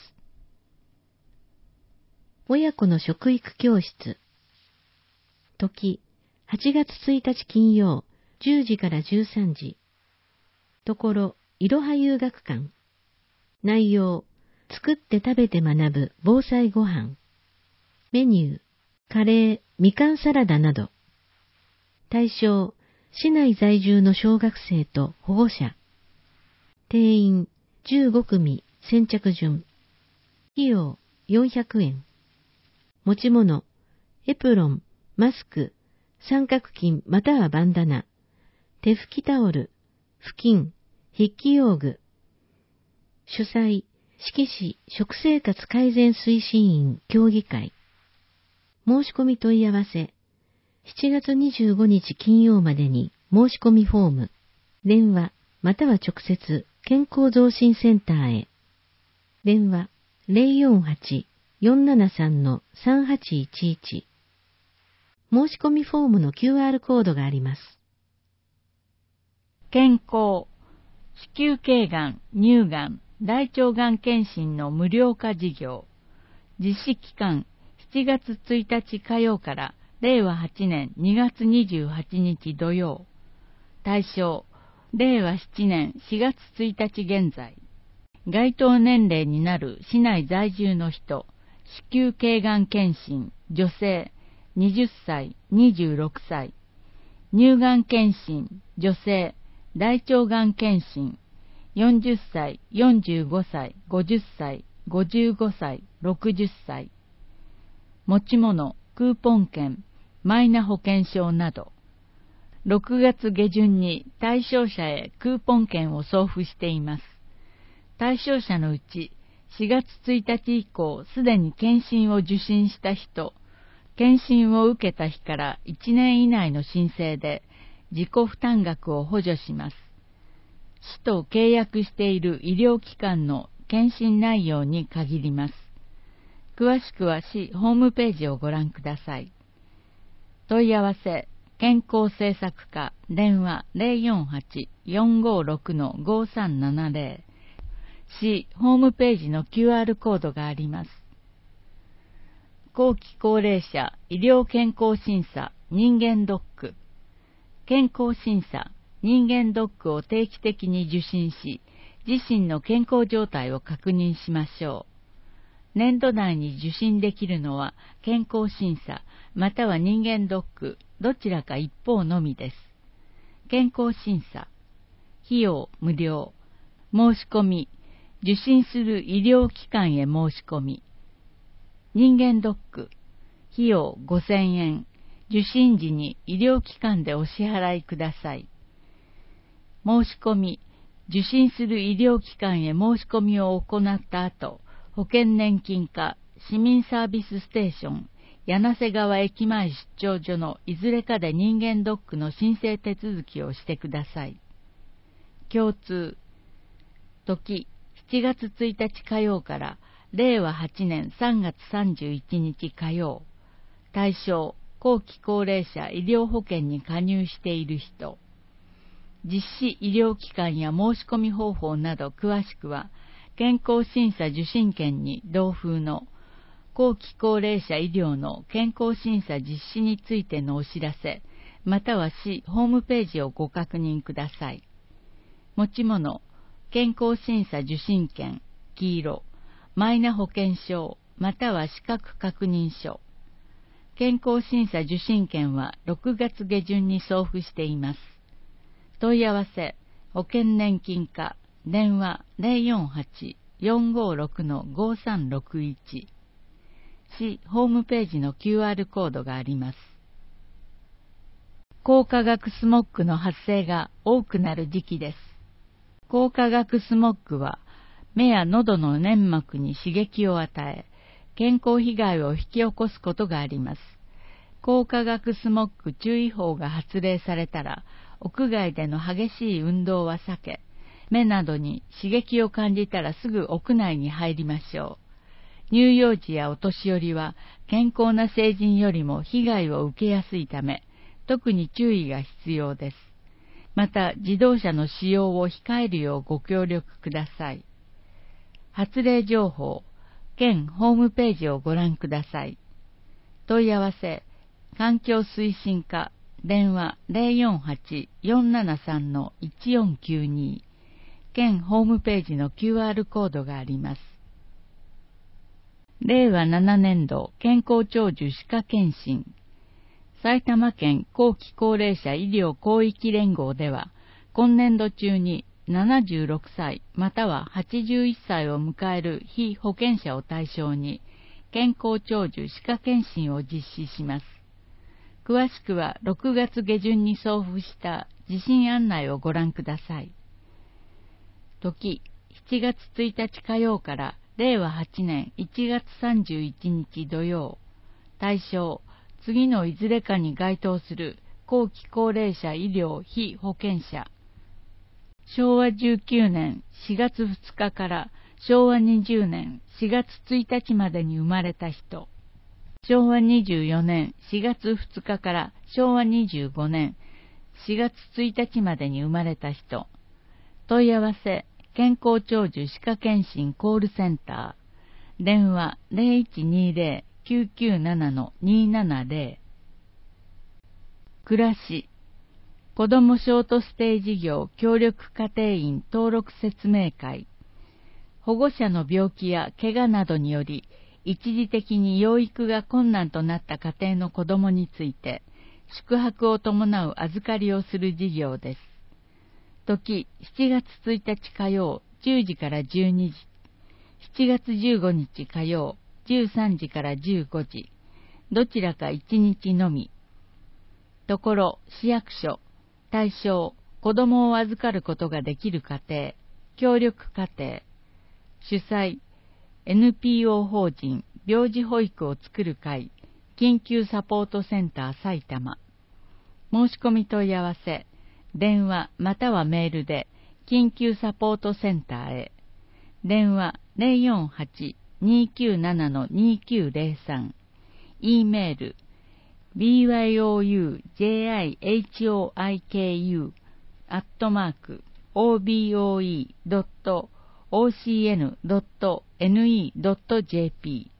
親子の食育教室。時、はちがつついたち金曜じゅうじからじゅうさんじ。ところ、いろは遊学館。内容、作って食べて学ぶ防災ごはん。メニュー、カレー、みかんサラダなど。対象、市内在住の小学生と保護者。定員、じゅうごくみ、先着順。費用、よんひゃくえん。持ち物、エプロン、マスク、三角巾またはバンダナ、手拭きタオル、布巾、筆記用具。主催、志木市食生活改善推進員協議会。申し込み問い合わせ、しちがつにじゅうごにち金曜までに申し込みフォーム、電話または直接健康増進センターへ。電話ゼロよんはち よんななさん さんはちいちいち。申し込みフォームの キューアール コードがあります。 健康、子宮頸がん、乳がん、大腸がん検診の無料化事業。実施期間しちがつついたち火曜かられいわはちねんにがつにじゅうはちにち土曜。対象、れいわななねんしがつついたち現在。該当年齢になる市内在住の人、子宮頸がん検診、女性、はたち、にじゅうろくさい。乳がん検診、女性、大腸がん検診、よんじゅっさい、よんじゅうごさい、ごじゅっさい、ごじゅうごさい、ろくじゅっさい。持ち物、クーポン券、 マイナ保険証など、ろくがつ下旬に対象者へクーポン券を送付しています。対象者のうちしがつついたち以降すでに検診を受診した人、検診を受けた日からいちねん以内の申請で自己負担額を補助します。市と契約している医療機関の検診内容に限ります。詳しくは市ホームページをご覧ください。問い合わせ、健康政策課、電話 ゼロよんはち よんごろく ごさんななゼロ、市ホームページの キューアール コードがあります。後期高齢者医療健康審査人間ドック、健康審査人間ドックを定期的に受診し、自身の健康状態を確認しましょう。年度内に受診できるのは健康審査または人間ドックどちらか一方のみです。健康審査、費用無料、申し込み、受診する医療機関へ申し込み。人間ドック、費用ごせんえん、受診時に医療機関でお支払いください。申し込み、受診する医療機関へ申し込みを行った後、保険年金課、市民サービスステーション、柳瀬川駅前出張所のいずれかで人間ドックの申請手続きをしてください。共通、時、しちがつついたち火曜かられいわはちねんさんがつさんじゅういちにち火曜。対象、後期高齢者医療保険に加入している人。実施医療機関や申し込み方法など詳しくは、健康審査受診券に同封の後期高齢者医療の健康審査実施についてのお知らせ、または市ホームページをご確認ください。持ち物、健康審査受診券、黄色、マイナ保険証、または資格確認書。健康審査受診券はろくがつ下旬に送付しています。問い合わせ、保険年金課、電話 ゼロよんはち よんごろく ごさんろくいち。市ホームページの キューアール コードがあります。高化学スモッグの発生が多くなる時期です。高化学スモッグは目や喉の粘膜に刺激を与え、健康被害を引き起こすことがあります。高化学スモッグ注意報が発令されたら、屋外での激しい運動は避け、目などに刺激を感じたらすぐ屋内に入りましょう。乳幼児やお年寄りは健康な成人よりも被害を受けやすいため、特に注意が必要です。また、自動車の使用を控えるようご協力ください。発令情報、県ホームページをご覧ください。問い合わせ、環境推進課、電話 ゼロよんはち よんななさん いちよんきゅうに。県ホームページの キューアール コードがあります。れいわななねんど健康長寿歯科検診。埼玉県後期高齢者医療広域連合では、今年度中にななじゅうろくさいまたははちじゅういっさいを迎える被保険者を対象に、健康長寿歯科検診を実施します。詳しくはろくがつ下旬に送付した受診案内をご覧ください。時、しちがつついたち火曜かられいわはちねんいちがつさんじゅういちにち土曜。対象、次のいずれかに該当する後期高齢者医療被保険者。しょうわじゅうきゅうねんしがつふつかからしょうわにじゅうねんしがつついたちまでに生まれた人。しょうわにじゅうよねんしがつふつかからしょうわにじゅうごねんしがつついたちまでに生まれた人。問い合わせ、健康長寿歯科検診コールセンター。電話 ゼロいちにゼロ きゅうきゅうなな にーななゼロ。暮らし、子どもショートステイ事業協力家庭員登録説明会。保護者の病気や怪我などにより、一時的に養育が困難となった家庭の子どもについて、宿泊を伴う預かりをする事業です。時、しちがつついたち火曜じゅうじからじゅうにじ、しちがつじゅうごにち火曜じゅうさんじからじゅうごじ、どちらかいちにちのみ。 ところ、市役所、対象、子供を預かることができる家庭、協力家庭、主催、エヌピーオー 法人、病児保育を作る会、緊急サポートセンター埼玉。申し込み問い合わせ、電話またはメールで、緊急サポートセンターへ。電話 ゼロよんはち にーきゅうなな にーきゅうゼロさん。E メール ビーワイオーユージェイアイエイチオーアイケーユー アットマーク オービーオーイードットオーシーエヌドットエヌイードットジェーピ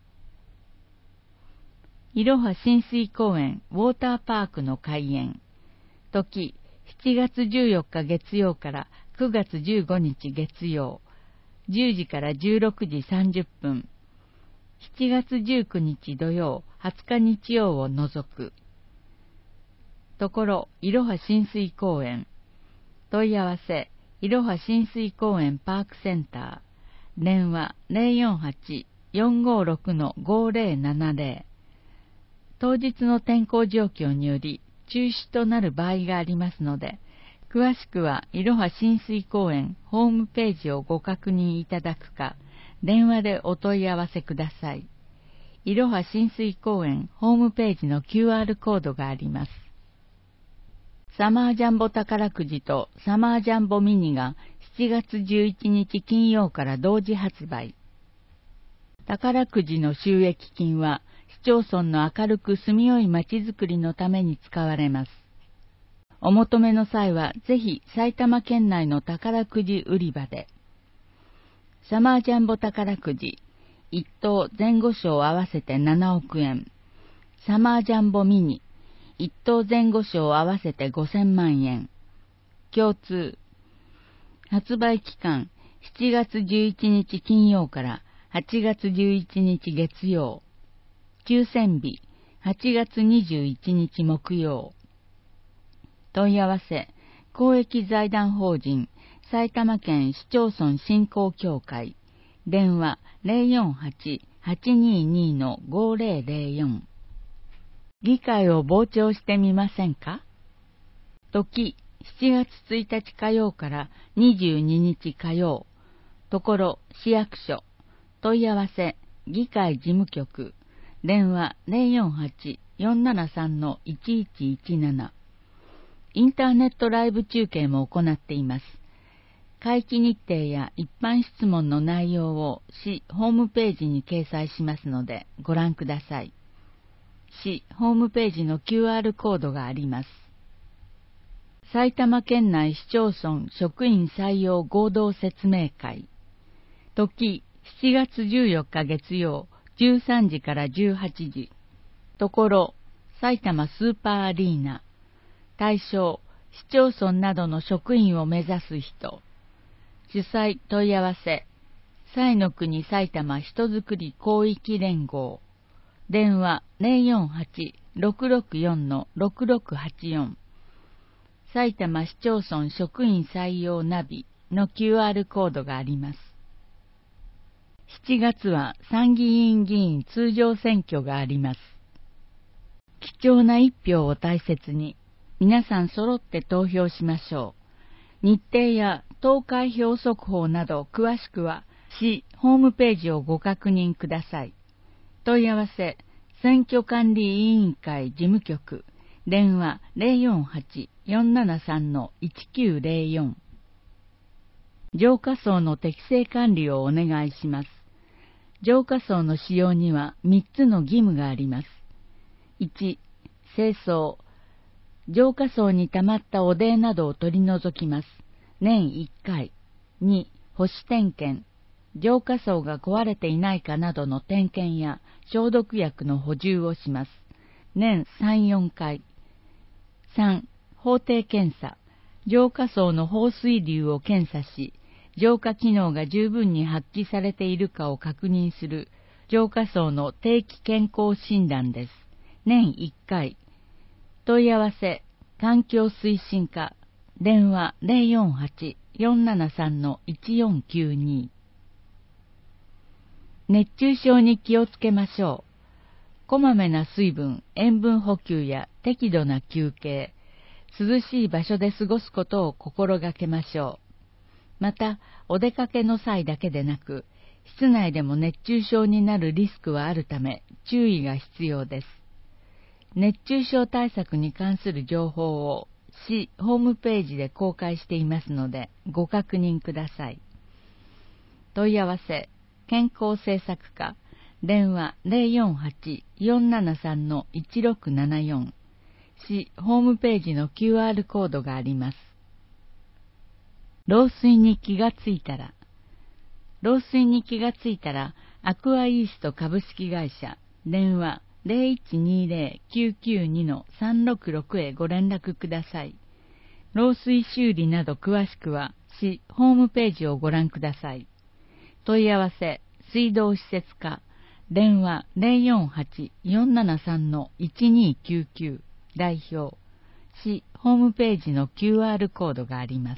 ー。いろは親水公園ウォーターパークの開園。時、しちがつじゅうよっか月曜からくがつじゅうごにち月曜、じゅうじからじゅうろくじさんじゅっぷん。しちがつじゅうくにち土曜、はつか日曜を除く。ところ、いろは親水公園。問い合わせ、いろは親水公園パークセンター。電話 ゼロよんはち よんごろく ごゼロななゼロ。当日の天候状況により中止となる場合がありますので、詳しくはいろは親水公園ホームページをご確認いただくか、電話でお問い合わせください。いろは親水公園ホームページの キューアール コードがあります。サマージャンボ宝くじとサマージャンボミニがしちがつじゅういちにち金曜から同時発売。宝くじの収益金は市町村の明るく住みよいまちづくりのために使われます。お求めの際はぜひ埼玉県内の宝くじ売り場で。サマージャンボ宝くじいっ等前後賞合わせてななおくえん。サマージャンボミニいっ等前後賞合わせてごせんまんえん。共通。発売期間しちがつじゅういちにち金曜からはちがつじゅういちにち月曜。抽選日はちがつにじゅういちにち木曜。問い合わせ、公益財団法人埼玉県市町村振興協会。電話 ゼロよんはち はちにーにー ごゼロゼロよん。議会を傍聴してみませんか？時、しちがつついたち火曜からにじゅうににち火曜。ところ、市役所。問い合わせ、議会事務局。電話 ゼロよんはち よんななさん いちいちいちなな。インターネットライブ中継も行っています。会期日程や一般質問の内容を市ホームページに掲載しますのでご覧ください。市ホームページの キューアール コードがあります。埼玉県内市町村職員採用合同説明会。時、しちがつじゅうよっか月曜、じゅうさんじからじゅうはちじ。ところ、埼玉スーパーアリーナ。対象、市町村などの職員を目指す人。主催問い合わせ、彩の国埼玉人づくり広域連合。電話 ゼロよんはち ろくろくよん ろくろくはちよん。埼玉市町村職員採用ナビの キューアール コードがあります。しちがつは参議院議員通常選挙があります。貴重な一票を大切に、皆さん揃って投票しましょう。日程や投開票速報など詳しくは市ホームページをご確認ください。問い合わせ、選挙管理委員会事務局。電話 ゼロよんはち よんななさん いちきゅうゼロよん。浄化槽の適正管理をお願いします。浄化槽の使用にはみっつの義務があります。いち、清掃。浄化槽に溜まった汚泥などを取り除きます。年いっかい。に、保守点検。浄化槽が壊れていないかなどの点検や消毒薬の補充をします。年さん、よんかい。さん、法定検査。浄化槽の放水流を検査し、浄化機能が十分に発揮されているかを確認する浄化槽の定期健康診断です。年いっかい。問い合わせ、環境推進課。電話 ゼロよんはち よんななさん いちよんきゅうに。熱中症に気をつけましょう。 こまめな水分、塩分補給や適度な休憩、涼しい場所で過ごすことを心がけましょう。また、お出かけの際だけでなく、室内でも熱中症になるリスクはあるため、注意が必要です。熱中症対策に関する情報を市ホームページで公開していますので、ご確認ください。問い合わせ、健康政策課、電話 ゼロよんはち よんななさん いちろくななよん、市ホームページの キューアール コードがあります。漏水に気がついたら、漏水に気がついたら、アクアイースト株式会社、電話 ゼロいちにゼロ きゅうきゅうに さんろくろく へご連絡ください。漏水修理など詳しくは、市ホームページをご覧ください。問い合わせ、水道施設課、電話 ゼロよんはち よんななさん いちにきゅうきゅう、代表、市ホームページの キューアール コードがあります。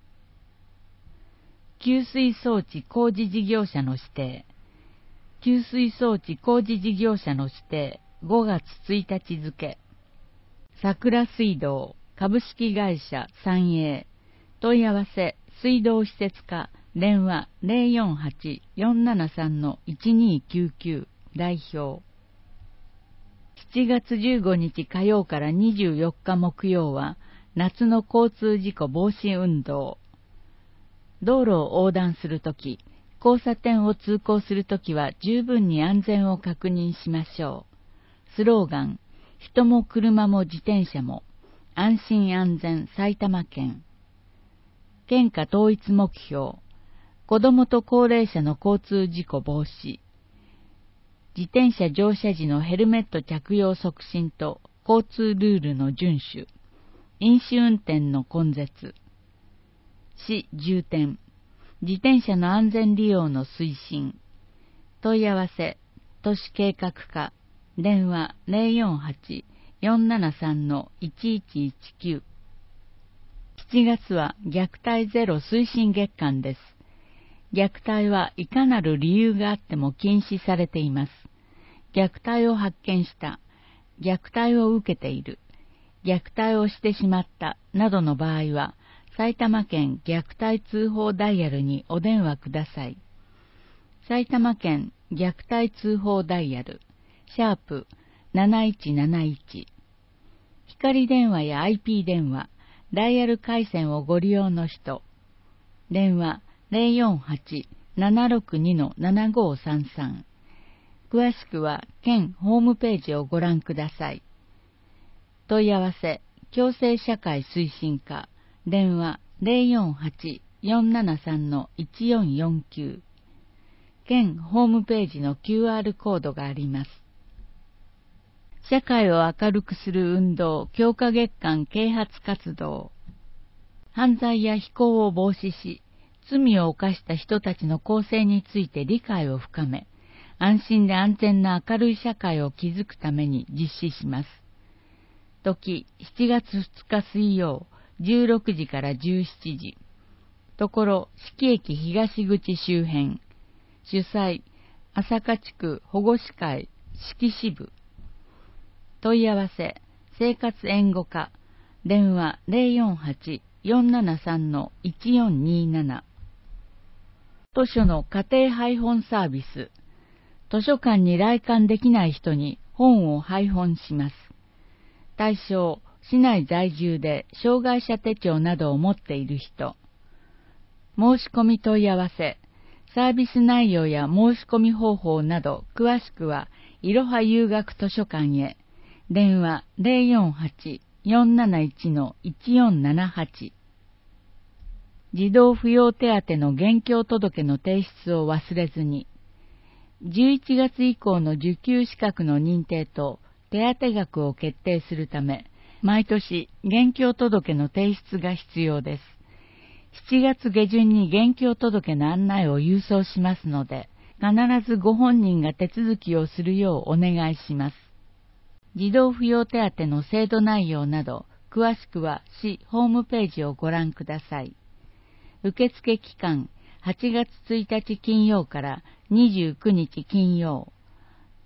給水装置工事事業者の指定、給水装置工事事業者の指定、ごがつついたち付、桜水道株式会社三栄、問い合わせ、水道施設課、電話 ゼロよんはち よんななさん いちにきゅうきゅう、代表。しちがつじゅうごにち火曜からにじゅうよっか木曜は、夏の交通事故防止運動。道路を横断するとき、交差点を通行するときは十分に安全を確認しましょう。スローガン、人も車も自転車も、安心安全埼玉県。県下統一目標、子どもと高齢者の交通事故防止。自転車乗車時のヘルメット着用促進と交通ルールの遵守。飲酒運転の根絶。市重点、自転車の安全利用の推進。問い合わせ、都市計画課、電話 ゼロよんはち よんななさん いちいちいちきゅう。しちがつは虐待ゼロ推進月間です。虐待はいかなる理由があっても禁止されています。虐待を発見した、虐待を受けている、虐待をしてしまったなどの場合は、埼玉県虐待通報ダイヤルにお電話ください。埼玉県虐待通報ダイヤル、シャープなないちなないち。光電話や アイピー 電話、ダイヤル回線をご利用の人、電話 ゼロよんはち ななろくに ななごさんさん。詳しくは県ホームページをご覧ください。問い合わせ、共生社会推進課、電話 ゼロよんはち よんななさん いちよんよんきゅう。県ホームページの キューアール コードがあります。社会を明るくする運動強化月間啓発活動。犯罪や非行を防止し、罪を犯した人たちの更生について理解を深め、安心で安全な明るい社会を築くために実施します。時、しちがつふつか水曜、じゅうろくじからじゅうしちじ。ところ、四季駅東口周辺。主催、朝霞地区保護司会、四季支部。問い合わせ、生活援護課、電話 ゼロよんはち よんななさん いちよんになな。図書の家庭配本サービス。図書館に来館できない人に本を配本します。対象、市内在住で障害者手帳などを持っている人。申し込み問い合わせ、サービス内容や申し込み方法など詳しくは、いろは有学図書館へ。電話 ゼロよんはち よんなないち いちよんななはち。児童扶養手当の現況届の提出を忘れずに。じゅういちがつ以降の受給資格の認定と手当額を決定するため、毎年現況届の提出が必要です。しちがつ下旬に現況届の案内を郵送しますので、必ずご本人が手続きをするようお願いします。児童扶養手当の制度内容など、詳しくは市ホームページをご覧ください。受付期間、はちがつついたち金曜からにじゅうくにち金曜。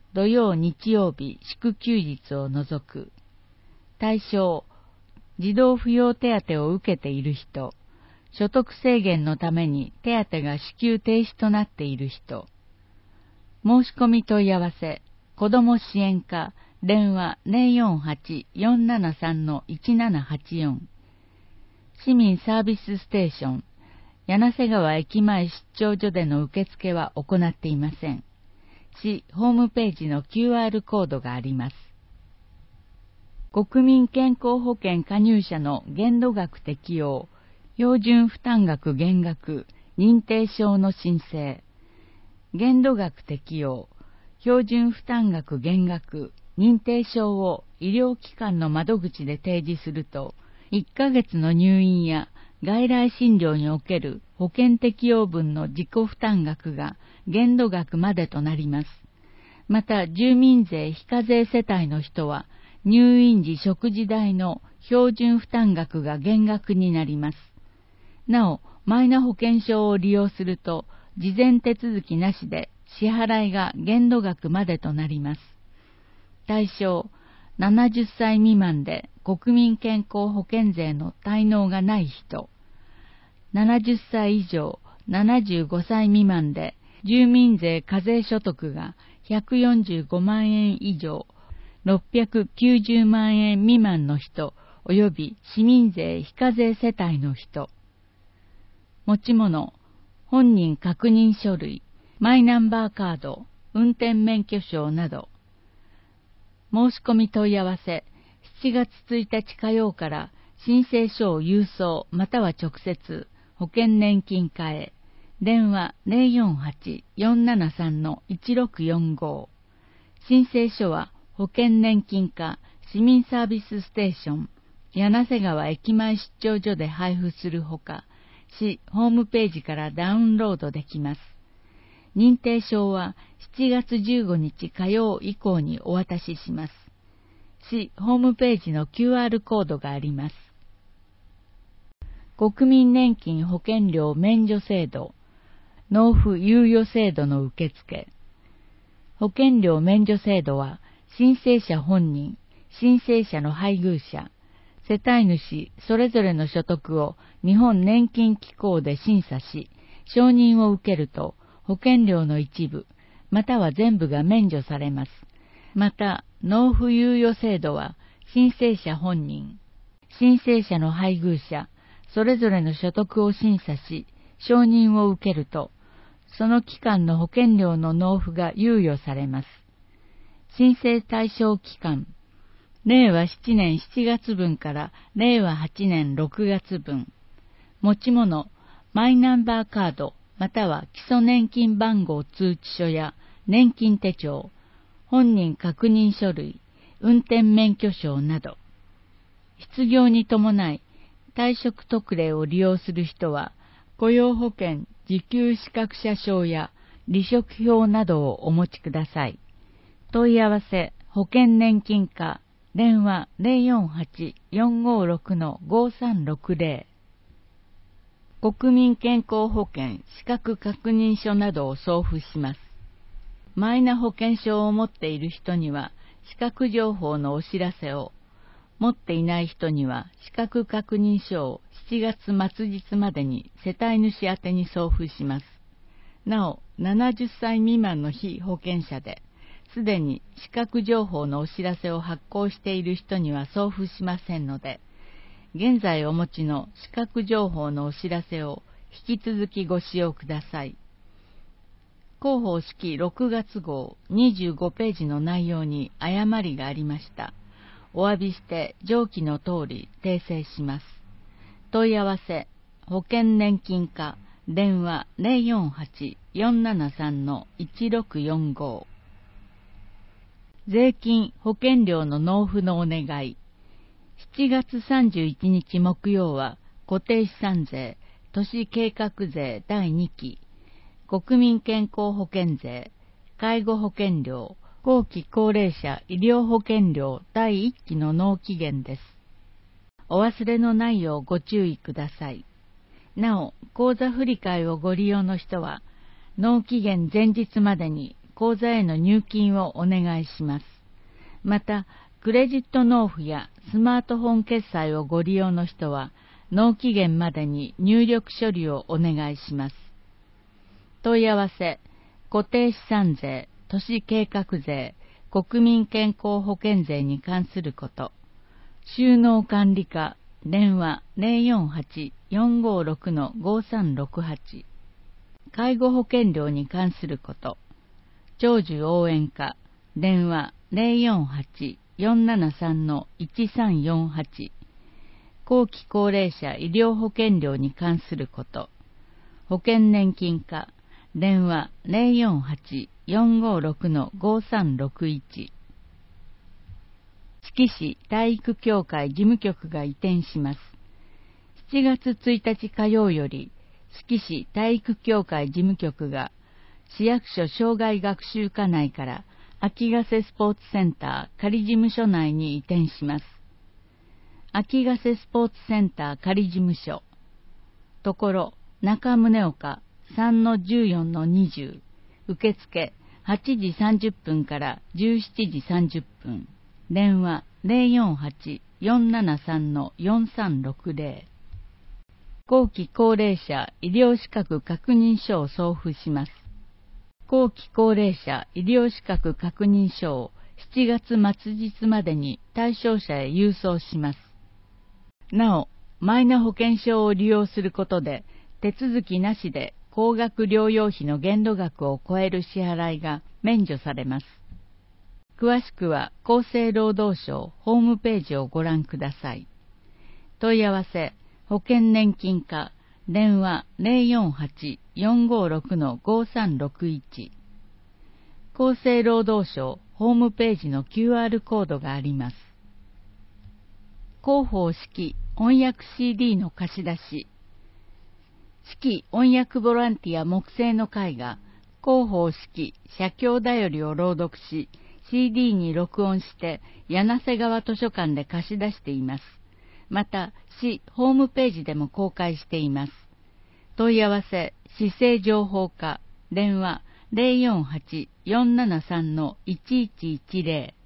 土曜日曜日祝休日を除く。対象、児童扶養手当を受けている人、所得制限のために手当が支給停止となっている人。申し込み問い合わせ、子ども支援課、電話 ゼロよんはち よんななさん いちななはちよん。市民サービスステーション、柳瀬川駅前出張所での受付は行っていません。市ホームページの キューアール コードがあります。国民健康保険加入者の限度額適用、標準負担額減額、認定証の申請。限度額適用、標準負担額減額、認定証を医療機関の窓口で提示すると、いっかげつの入院や外来診療における保険適用分の自己負担額が限度額までとなります。また、住民税非課税世帯の人は、入院時食事代の標準負担額が減額になります。なお、マイナ保険証を利用すると、事前手続きなしで支払いが限度額までとなります。対象、ななじゅっさい未満で国民健康保険税の滞納がない人、ななじゅっさい以上ななじゅうごさい未満で住民税課税所得がひゃくよんじゅうごまんえん以上、ろっぴゃくきゅうじゅうまんえん未満の人及び市民税非課税世帯の人。持ち物、本人確認書類、マイナンバーカード、運転免許証など。申し込み問い合わせ、しちがつついたち火曜から申請書を郵送または直接保険年金課へ。電話 ゼロよんはち よんななさん いちろくよんご。申請書は保険年金課市民サービスステーション柳瀬川駅前出張所で配布するほか、市ホームページからダウンロードできます。認定証はしちがつじゅうごにち火曜以降にお渡しします。市ホームページの キューアール コードがあります。国民年金保険料免除制度、納付猶予制度の受付。保険料免除制度は、申請者本人、申請者の配偶者、世帯主それぞれの所得を日本年金機構で審査し、承認を受けると、保険料の一部、または全部が免除されます。また、納付猶予制度は、申請者本人、申請者の配偶者、それぞれの所得を審査し、承認を受けると、その期間の保険料の納付が猶予されます。申請対象期間、れいわななねんしちがつぶんかられいわはちねんろくがつぶん。持ち物、マイナンバーカード、または基礎年金番号通知書や年金手帳、本人確認書類、運転免許証など。失業に伴い、退職特例を利用する人は、雇用保険受給資格者証や離職票などをお持ちください。問い合わせ、保険年金課、電話 ゼロよんはち よんごろく ごさんろくゼロ。国民健康保険資格確認書などを送付します。マイナ保険証を持っている人には資格情報のお知らせを、持っていない人には資格確認書をしちがつ末日までに世帯主宛てに送付します。なお、ななじゅっさい未満の被保険者で、すでに資格情報のお知らせを発行している人には送付しませんので、現在お持ちの資格情報のお知らせを引き続きご使用ください。広報式ろくがつごうにじゅうごページの内容に誤りがありました。お詫びして上記の通り訂正します。問い合わせ、保険年金課、電話 ゼロよんはち よんななさん いちろくよんご。税金・保険料の納付のお願い。しちがつさんじゅういちにち木曜は固定資産税、都市計画税だいにき、国民健康保険税、介護保険料、後期高齢者医療保険料だいいっきの納期限です。お忘れのないようご注意ください。なお、口座振替をご利用の人は、納期限前日までに口座への入金をお願いします。また、クレジット納付やスマートフォン決済をご利用の人は、納期限までに入力処理をお願いします。問い合わせ、固定資産税、都市計画税、国民健康保険税に関すること、収納管理課、電話 ゼロよんはち よんごろく ごさんろくはち、介護保険料に関すること、長寿応援課、電話 ゼロよんはち よんななさん いちさんよんはち、後期高齢者医療保険料に関すること、保険年金課、電話 ゼロよんはち よんごろく ごさんろくいち、志木市体育協会事務局が移転します。しちがつついたち火曜より、志木市体育協会事務局が、市役所障害学習課内から秋ヶ瀬スポーツセンター仮事務所内に移転します。秋ヶ瀬スポーツセンター仮事務所、ところ中宗岡 さんのじゅうよんのにじゅう、受付はちじさんじゅっぷんからじゅうしちじさんじゅっぷん、電話 ゼロよんはち よんななさん よんさんろくゼロ、後期高齢者医療資格確認書を送付します。後期高齢者医療資格確認書をしちがつ末日までに対象者へ郵送します。なお、マイナ保険証を利用することで、手続きなしで高額療養費の限度額を超える支払いが免除されます。詳しくは厚生労働省ホームページをご覧ください。問い合わせ、保険年金課、電話 ゼロよんはち よんごろく ごさんろくいち、厚生労働省ホームページの キューアール コードがあります。広報式音訳 シーディー の貸し出し、式音訳ボランティア木製の会が広報式写経だよりを朗読し、シーディー に録音して柳瀬川図書館で貸し出しています。また、市ホームページでも公開しています。問い合わせ、市政情報課、電話 ゼロよんはち よんななさん いちいちいちゼロ、